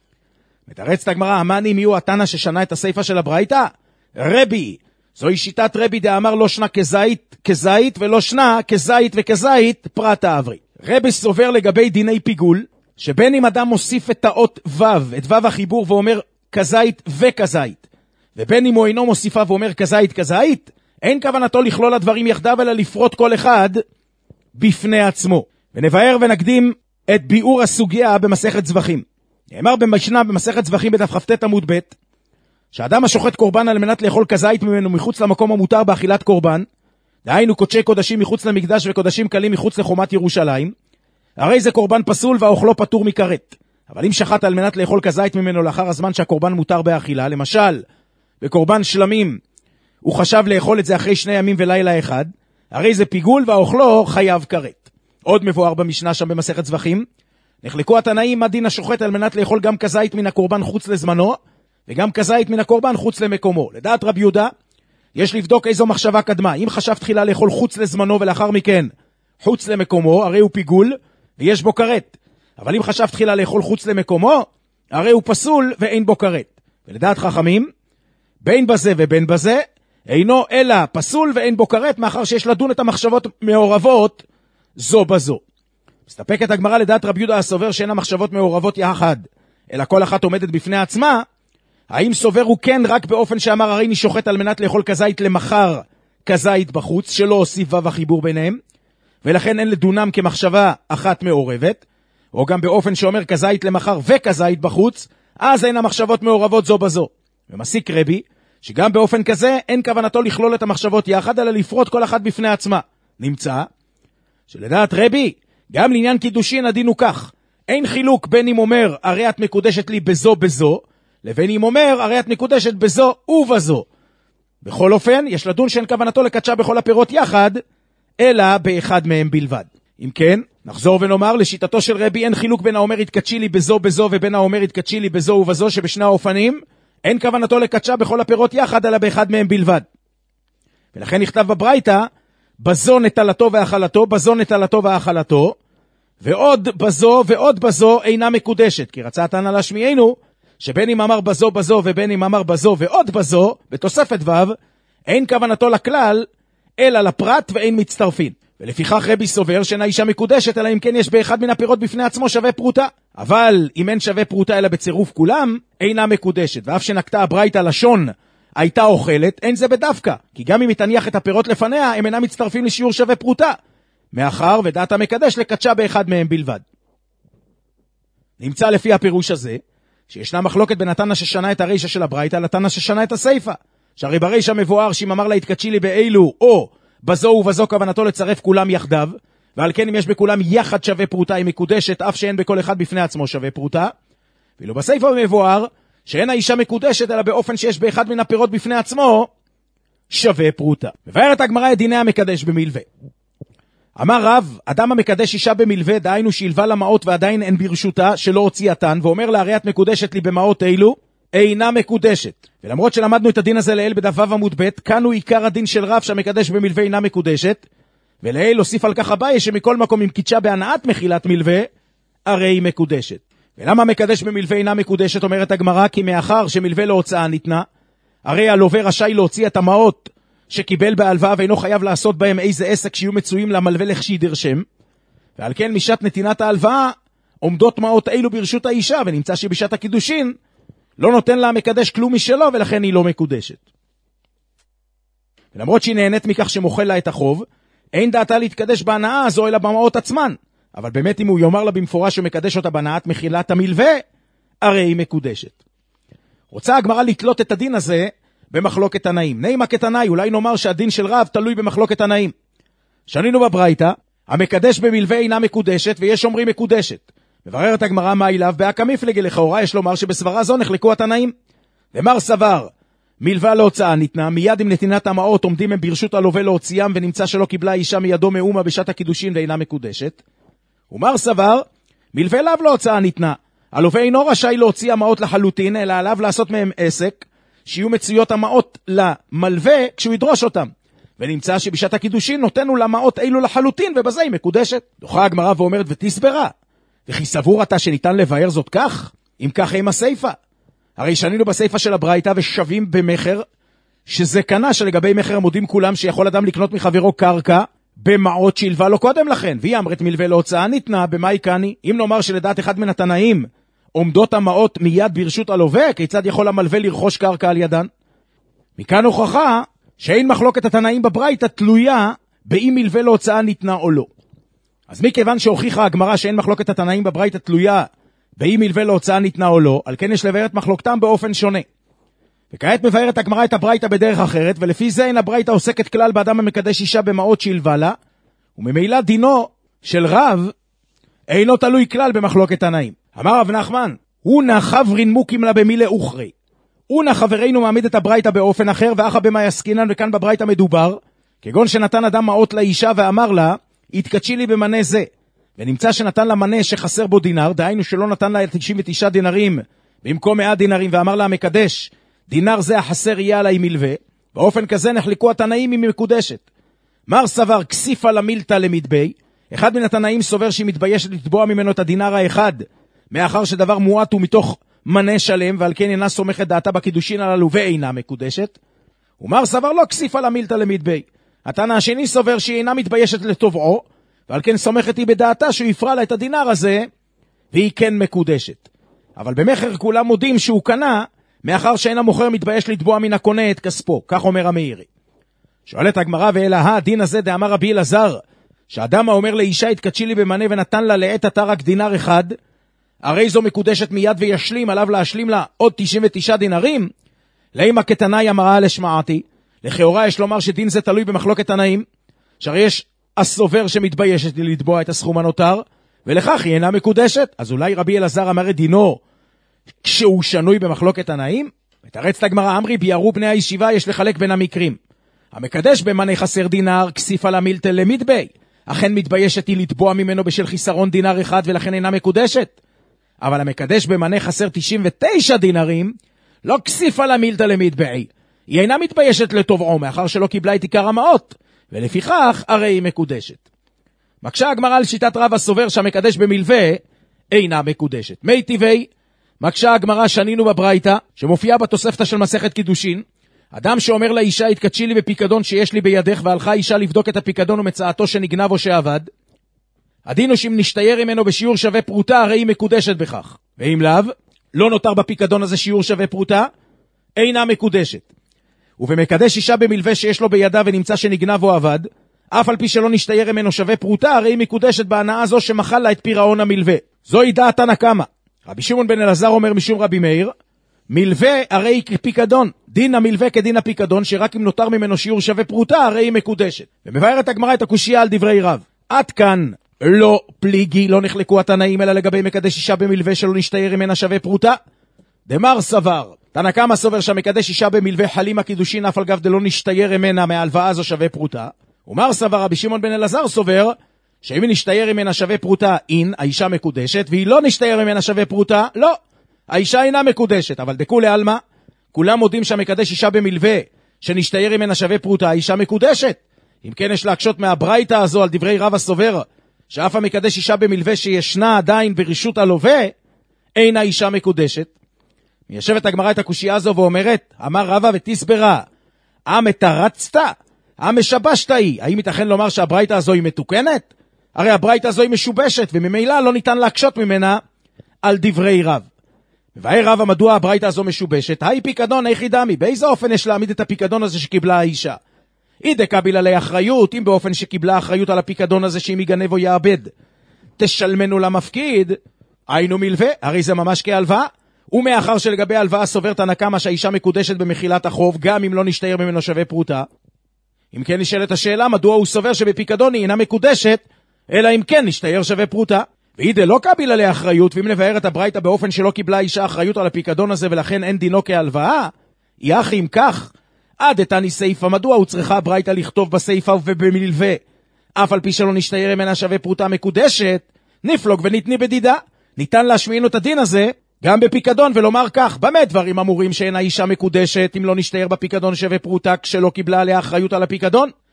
מתרצת הגמרא, המאני מיהו התנא ששנה את הסייפה של הברייתא? רבי, זוהי שיטת רבי דאמר לא שנה כזית כזית ולא שנה כזית וכזית פרט העברי. רבי סובר לגבי דיני פיגול, שבין אם אדם מוסיף את האות ו', את ו' החיבור ואומר כזית וכזית, ובין אם הוא אינו מוסיפה ואומר כזית כזית, אין כוונתו לכלול הדברים יחדיו אלא לפרוט כל אחד בפני עצמו. ונבהר ונקדים את ביאור הסוגיה במסכת זבחים. נאמר במשנה במסכת זבחים בדף כ"ט עמוד ב', שאדם השוחט קורבן על מנת לאכול כזית ממנו מחוץ למקום המותר באכילת קורבן, דהיינו קודשי קודשים מחוץ למקדש וקודשים קלים מחוץ לחומת ירושלים, הרי זה קורבן פסול והאוכלו פטור מכרת. אבל אם שחט על מנת לאכול כזית ממנו לאחר הזמן שהקורבן מותר באכילה, למשל בקורבן שלמים הוא חשב לאכול את זה אחרי שני ימים ולילה אחד, הרי זה פיגול והאוכלו חייב כרת. עוד מבואר במשנה שם במסכת זבחים, נחלקו התנאים מה דין השוחט על מנת לאכול גם כזית מן הקורבן חוץ לזמנו, וגם כזית מן הקורבן חוץ למקומו. לדעת רבי יהודה, יש לבדוק איזו מחשבה קדמה. אם חשב תחילה לאכול חוץ לזמנו ולאחר מכן חוץ למקומו, הרי הוא פיגול ויש בו כרת. אבל אם חשב תחילה לאכול חוץ למקומו, הרי הוא פסול ואין בו כרת. ולדעת חכמים, בין בזה ובין בזה, אינו אלא פסול ואין בו כרת, מאחר שיש לדון את המחשבות מעורבות זו בזו. מסתפקת הגמרא לדעת רבי יהודה הסובר שאין המחשבות מעורבות יחד, אלא כל אחת עומדת בפני עצמה. האם סובר הוא כן רק באופן שאמר הרי אני שוחט על מנת לאכול כזית למחר כזית בחוץ, שלא הוסיף וו החיבור ביניהם, ולכן אין לדונם כמחשבה אחת מעורבת, או גם באופן שאומר כזית למחר וכזית בחוץ, אז אין המחשבות מעורבות זו בזו. ומסיק רבי, שגם באופן כזה אין כוונתו לכלול את המחשבות יחד, אלא לפרוט כל אחת בפני עצמה. נמצא שלדעת רבי, גם לעניין קידושין הדין הוא כך, אין חילוק בין אם אומר הרי את מקודשת לי בזו בזו, לבין אם אומר הרי את מקודשת בזו ובזו. בכל אופן, יש לדון שאין כוונתו לקדשה בכל הפירות יחד, אלא באחד מהם בלבד. אם כן, נחזור ונאמר, לשיטתו של רבי אין חילוק בין האומר התקדשי לי בזו בזו ובין האומר התקדשי לי בזו ובזו, שבשני האופנים אין כוונתו לקדשה בכל הפירות יחד, אלא באחד מהם בלבד. ולכן נכתב בברייתא, בזו נטלתו ואכלתו, בזו נטלתו ואכלתו, ועוד בזו ועוד בזו אינה מקודשת, כי רצה התנא להשמיענו, שבין אם אמר בזו בזו ובין אם אמר בזו ועוד בזו, בתוספת ו', אין כוונתו לכלל, אלא לפרט ואין מצטרפין. ולפיכך רבי סובר שאינה אישה מקודשת, אלא אם כן יש באחד מן הפירות בפני עצמו שווה פרוטה. אבל אם אין שווה פרוטה אלא בצירוף כולם, אינה מקודשת. ואף שנקטה הברייתא לשון הייתה אוכלת, אין זה בדווקא. כי גם אם היא תניח את הפירות לפניה, הם אינם מצטרפים לשיעור שווה פרוטה. מאחר ודעת המקדש לקדשה באחד מהם בלבד. נמצא לפי הפירוש הזה, שישנה מחלוקת בין התנא ששנה את הרישא של הברייתא לתנא ששנה את הסייפה. שהרי ברישא מבואר שאם אמר לה התקדשי לי באילו או בזו ובזו כוונתו לצרף כולם יחדיו, ועל כן אם יש בכולם יחד שווה פרוטה היא מקודשת, אף שאין בכל אחד בפני עצמו שווה פרוטה. ואילו בסייפה מבואר שאין האישה מקודשת אלא באופן שיש באחד מן הפירות בפני עצמו שווה פרוטה. מבארת הגמרא את דיני המקדש במלווה. אמר רב, אדם המקדש אישה במלווה, דהיינו שילבה למעות ועדיין אין ברשותה, שלא הוציאתן, ואומר לה, הרי את מקודשת לי במעות אילו, אינה מקודשת. ולמרות שלמדנו את הדין הזה לאל בדף ו' עמוד ב', כאן הוא עיקר הדין של רב שהמקדש במלווה אינה מקודשת, ולאל הוסיף על כך הבאי שמכל מקום אם קידשה בהנאת מחילת מלווה, הרי היא מקודשת. ולמה המקדש במלווה אינה מקודשת, אומרת הגמרא, כי מאחר שמלווה להוצאה ניתנה, הרי הלווה רשאי להוציא את המעות שקיבל בהלוואה ואינו חייב לעשות בהם איזה עסק שיהיו מצויים למלווה לכשידרשם, ועל כן משעת נתינת ההלוואה עומדות מעות אילו ברשות האישה, ונמצא שבשעת הקידושין לא נותן לה המקדש כלום משלו, ולכן היא לא מקודשת. ולמרות שהיא נהנית מכך שמוכל לה את החוב, אין דעתה להתקדש בהנאה הזו אלא במעות עצמן, אבל באמת אם הוא יאמר לה במפורש שמקדש אותה בהנאת מחילת המלווה, הרי היא מקודשת. רוצה הגמרא לתלות את הדין הזה במחלוקת תנאים. נעימה כתנאי, אולי נאמר שהדין של רב תלוי במחלוקת תנאים. שנינו בברייתא, המקדש במלווה אינה מקודשת, ויש אומרים מקודשת. מבררת הגמרא מה אליו, בהקא מפלגי לכאורה יש לומר שבסברה זו נחלקו התנאים. ומר סבר, מלווה להוצאה ניתנה, מיד עם נתינת המעות עומדים הם ברשות הלווה להוציאם, ונמצא שלא קיבלה אישה מידו מאומה בשעת הקידושין ואינה מקודשת. ומר סבר, מלווה לאו להוצאה ניתנה, הלווה אינו רשאי להוציא המעות לחלוטין, אלא עליו לעשות מהם עסק, שיהיו מצויות המעות למלווה כשהוא ידרוש אותם. ונמצא שבשעת הקידושין נותנו למעות אילו לחלוטין, ובזה היא מקודשת. דוחה הגמרא ואומרת ותסברה, וכי סבור אתה שניתן לבאר זאת כך? אם כך עם הסייפה. הרי שנינו בסייפה של הברייתא ושווים במחר, שזה קנה שלגבי מחר מודים כולם שיכול אדם לקנות מחברו קרקע, במעות שילבה לו קודם לכן, והיא אמרת מלווה להוצאה ניתנה, במה יקני? אם נאמר שלדעת אחד מן התנאים, עומדות המעות מיד ברשות הלווה, כיצד יכול המלווה לרכוש קרקע על ידן? מכאן הוכחה שאין מחלוקת התנאים בברייתא תלויה באם מלווה להוצאה ניתנה או לא. אז מכיוון שהוכיחה הגמרא שאין מחלוקת התנאים בברייתא תלויה באם מלווה להוצאה ניתנה או לא, על כן יש לבאר את מחלוקתם באופן שונה. וכעת מבארת הגמרא את הברייתא בדרך אחרת, ולפי זה אין הברייתא עוסקת כלל באדם המקדש אישה במעות שילבה לה, וממילא דינו של רב אינו תלוי כלל במחלוקת תנאים. אמר רב נחמן, הונה חברין מוקים לה במילה אוכרי. הונה חברינו מעמיד את הברייתא באופן אחר, ואחא במה יסקינן, וכאן בברייתא מדובר, כגון שנתן אדם מעות לאישה ואמר לה, התקדשי לי במנה זה, ונמצא שנתן לה מנה שחסר בו דינר, דהיינו שלא נתן לה תשעים ותשעה דינרים במקום מאה דינרים, ואמר לה המקדש, דינר זה החסר יהיה עליי מלווה, באופן כזה נחלקו התנאים אם היא מקודשת. מר סבר כסיפה למילתא למדבי, אחד מן התנאים סובר שהיא מתביישת לתבוע ממנו את הדינר האחד, מאחר שדבר מועט הוא מתוך מנה שלם, ועל כן אינה סומכת דעתה בקידושין הללו ואינה מקודשת. ומר סבר לא כסיפה למילתא למדבי, התנא השני סובר שהיא אינה מתביישת לתובעו, ועל כן סומכת היא בדעתה שהוא יפרע לה את הדינר הזה, והיא כן מקודשת. אבל במחר כולם מודים שהוא קנה, מאחר שאין המוכר מתבייש לתבוע מן הקונה את כספו, כך אומר המאירי. שואלת הגמרא ואלה, הדין הזה דאמר רבי אלעזר, שאדם האומר לאישה התקדשי לי במנה ונתן לה לעת עתה רק דינר אחד, הרי זו מקודשת מיד וישלים, עליו להשלים לה עוד תשעים ותשעה דינרים, לאמא כתנאי אמרה לשמעתי, לכאורה יש לומר שדין זה תלוי במחלוקת תנאים, שהרי יש הסובר שמתביישת לתבוע את הסכום הנותר, ולכך היא אינה מקודשת. אז אולי רבי אלעזר אמר את דינו כשהוא שנוי במחלוקת תנאים? מתרצת הגמרא, אמרי ביארו בני הישיבה, יש לחלק בין המקרים. המקדש במנה חסר דינר, כסיפה למילתא למדבי, אכן מתביישת היא לתבוע ממנו בשל חיסרון דינר אחד ולכן אינה מקודשת. אבל המקדש במנה חסר תשעים ותשעה דינרים, לא כסיפה למילתא למדבי, היא אינה מתביישת לתובעו מאחר שלא קיבלה את עיקר המעות, ולפיכך הרי היא מקודשת. מקשה הגמרא על שיטת רב הסובר שהמקדש במלווה אינה מקודשת. מי טבעי, מקשה הגמרא שנינו בברייתא, שמופיעה בתוספתא של מסכת קידושין, אדם שאומר לאישה התקדשי לי בפיקדון שיש לי בידך, והלכה אישה לבדוק את הפיקדון ומצאתו שנגנב או שעבד, הדין הוא שאם נשתייר ממנו בשיעור שווה פרוטה, הרי היא מקודשת בכך. ואם לאו, לא נותר בפיקדון הזה שיעור שווה פרוטה, אינה מקודשת. ובמקדש אישה במלווה שיש לו בידה ונמצא שנגנב או עבד, אף על פי שלא נשתייר ממנו שווה פרוטה, הרי היא מקודשת בהנאה זו שמחל לה את פירעון המלווה. זוהי דעת תנא קמא. רבי שמעון בן אלעזר אומר משום רבי מאיר, מלווה הרי היא כפיקדון, דין המלווה כדין הפיקדון, שרק אם נותר ממנו שיעור שווה פרוטה, הרי היא מקודשת. ומבארת הגמרא את הקושיה על דברי רב. עד כאן לא פליגי, לא נחלקו התנאים, אלא לגבי מקדש אישה במלווה שלא נשתייר ממנה שווה פרוטה. דמר סבר, תנא קמא סובר שהמקדש אישה במלווה חלים הקידושין אף על גב דלא נשתייר ממנה מההלוואה זו שווה פרוטה. ומר סבר רבי שמעון בן אלעזר סובר שאם היא נשתייר ממנה שווה פרוטה, אין, האישה מקודשת, והיא לא נשתייר ממנה שווה פרוטה, לא, האישה אינה מקודשת. אבל דקו לעלמא, כולם מודים שהמקדש אישה במלווה שנשתייר ממנה שווה פרוטה, האישה מקודשת. אם כן יש להקשות מהברייתא הזו על דברי רב הסובר שאף המקדש אישה במלווה שישנה עדיין ברשות הלווה, אין האישה מקודשת. מיישבת הגמרא את הקושייה הזו ואומרת, אמר רבא ותסברה, המתרצת, המשבשת היא. האם ייתכן לומר שהברייתא הזו היא מתוקנת? הרי הברייתא הזו היא משובשת, וממילא לא ניתן להקשות ממנה על דברי רב. מבאר רבא מדוע הברייתא הזו משובשת? היי פיקדון, איך ידמי? באיזה אופן יש להעמיד את הפיקדון הזה שקיבלה האישה? היא דקביל עלי אחריות, אם באופן שקיבלה אחריות על הפיקדון הזה שאם יגנב או יאבד, תשלמנו למפקיד, היינו מלווה, הרי זה ממש כהלוואה. ומאחר שלגבי הלוואה סובר תנא קמא שהאישה מקודשת במחילת החוב, גם אם לא נשתייר ממנו שווה פרוטה. אם כן נשאלת השאלה, מדוע הוא סובר שבפיקדון היא אינה מקודשת, אלא אם כן נשתייר שווה פרוטה. והיא דלא קביל עלי אחריות, ואם נבאר את הברייתא באופן שלא קיבלה האישה אחריות על הפיקדון הזה ולכן אין דינו כהלוואה, יחי אם כך, עד דתני סייפה, מדוע הוא צריכה הברייתא לכתוב בסייפה ובמלווה, אף על פי שלא נשתייר ממנה שווה פרוטה מקודשת, נפלוג וניתני בדידה. ניתן להשמיענו את הדין הזה גם בפיקדון ולומר כך, במה דברים אמורים שאין האישה מקודשת אם לא נשתייר בפיקדון שווה פרוטה כשלא קיבלה עליה אחריות על הפיקדון?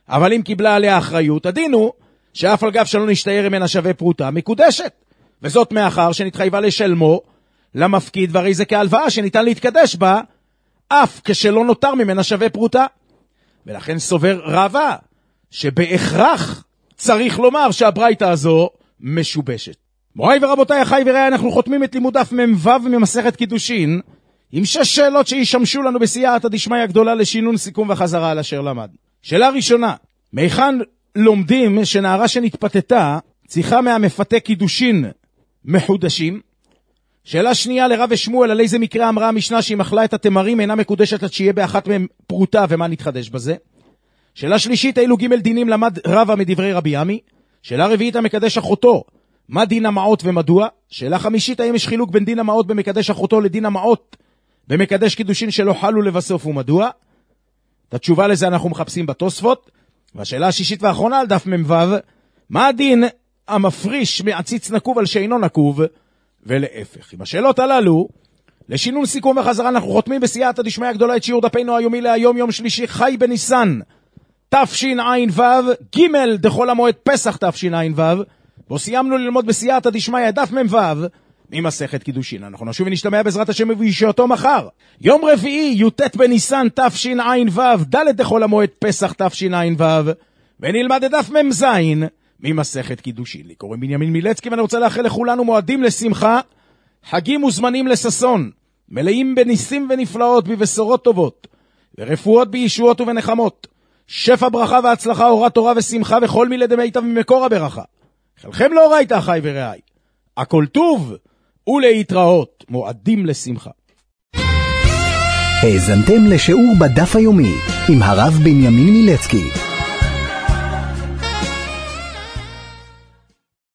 אבל אם קיבלה עליה אחריות, הדין הוא שאף על גב שלא נשתער ממנה שווה פרוטה, מקודשת. וזאת מאחר שנתחייבה לשלמו למפקיד, והרי זה כהלוואה שניתן להתקדש בה, אף כשלא נותר ממנה שווה פרוטה. ולכן סובר רבא, שבהכרח צריך לומר שהברייתא הזו משובשת. מוריי ורבותיי, אחי ורעי, אנחנו חותמים את לימוד דף מ"ו ממסכת קידושין, עם שש שאלות שישמשו לנו בסייעתא דשמיא הגדולה לשינון, סיכום וחזרה על אשר למד. שאלה ראשונה, מהיכן לומדים שנערה שנתפתתה צריכה מהמפתה קידושין מחודשים? שאלה שנייה, לרב ושמואל, על איזה מקרה אמרה המשנה שהיא מחלה את התמרים אינה מקודשת עד שיהיה באחת מהם פרוטה, ומה נתחדש בזה? שאלה שלישית, אילו ג' דינים למד רבא מדברי רבי עמי? שאלה רביעית, המקדש אחותו, מה דין המעות ומדוע? שאלה חמישית, האם יש חילוק בין דין המעות במקדש אחותו לדין המעות במקדש קידושין שלא חלו לבסוף ומדוע? את התשובה לזה אנחנו מחפשים בתוספות. והשאלה השישית והאחרונה על דף מ"ו, מה הדין המפריש מעציץ נקוב על שאינו נקוב, ולהפך. עם השאלות הללו, לשינון, סיכום וחזרה, אנחנו חותמים בסייעתא דשמיא הגדולה את שיעור דפנו היומי להיום, יום שלישי, חי בניסן תשע"ו, ג' דחול המועד פסח תשע"ו, בו סיימנו ללמוד בסייעתא דשמיא דף מ"ו ממסכת קידושין. אנחנו נשוב ונשתמע בעזרת השם ובישועתו מחר, יום רביעי, י"ט בניסן תשע"ו, ד' דחול המועד פסח תשע"ו, ונלמד את דף מ"ז ממסכת קידושין. לי קוראים בנימין מילצקי, ואני רוצה לאחל לכולנו מועדים לשמחה, חגים וזמנים לששון, מלאים בניסים ונפלאות, בבשורות טובות, ורפואות בישועות ובנחמות, שפע ברכה והצלחה, אורת תורה ושמחה, וכל מילי דמיטב ממקור הברכה. חלכם לא ראית, אחי ורעי, הכל טוב ולהתראות, מועדים לשמחה. האזנתם לשיעור בדף היומי עם הרב בנימין מילצקי.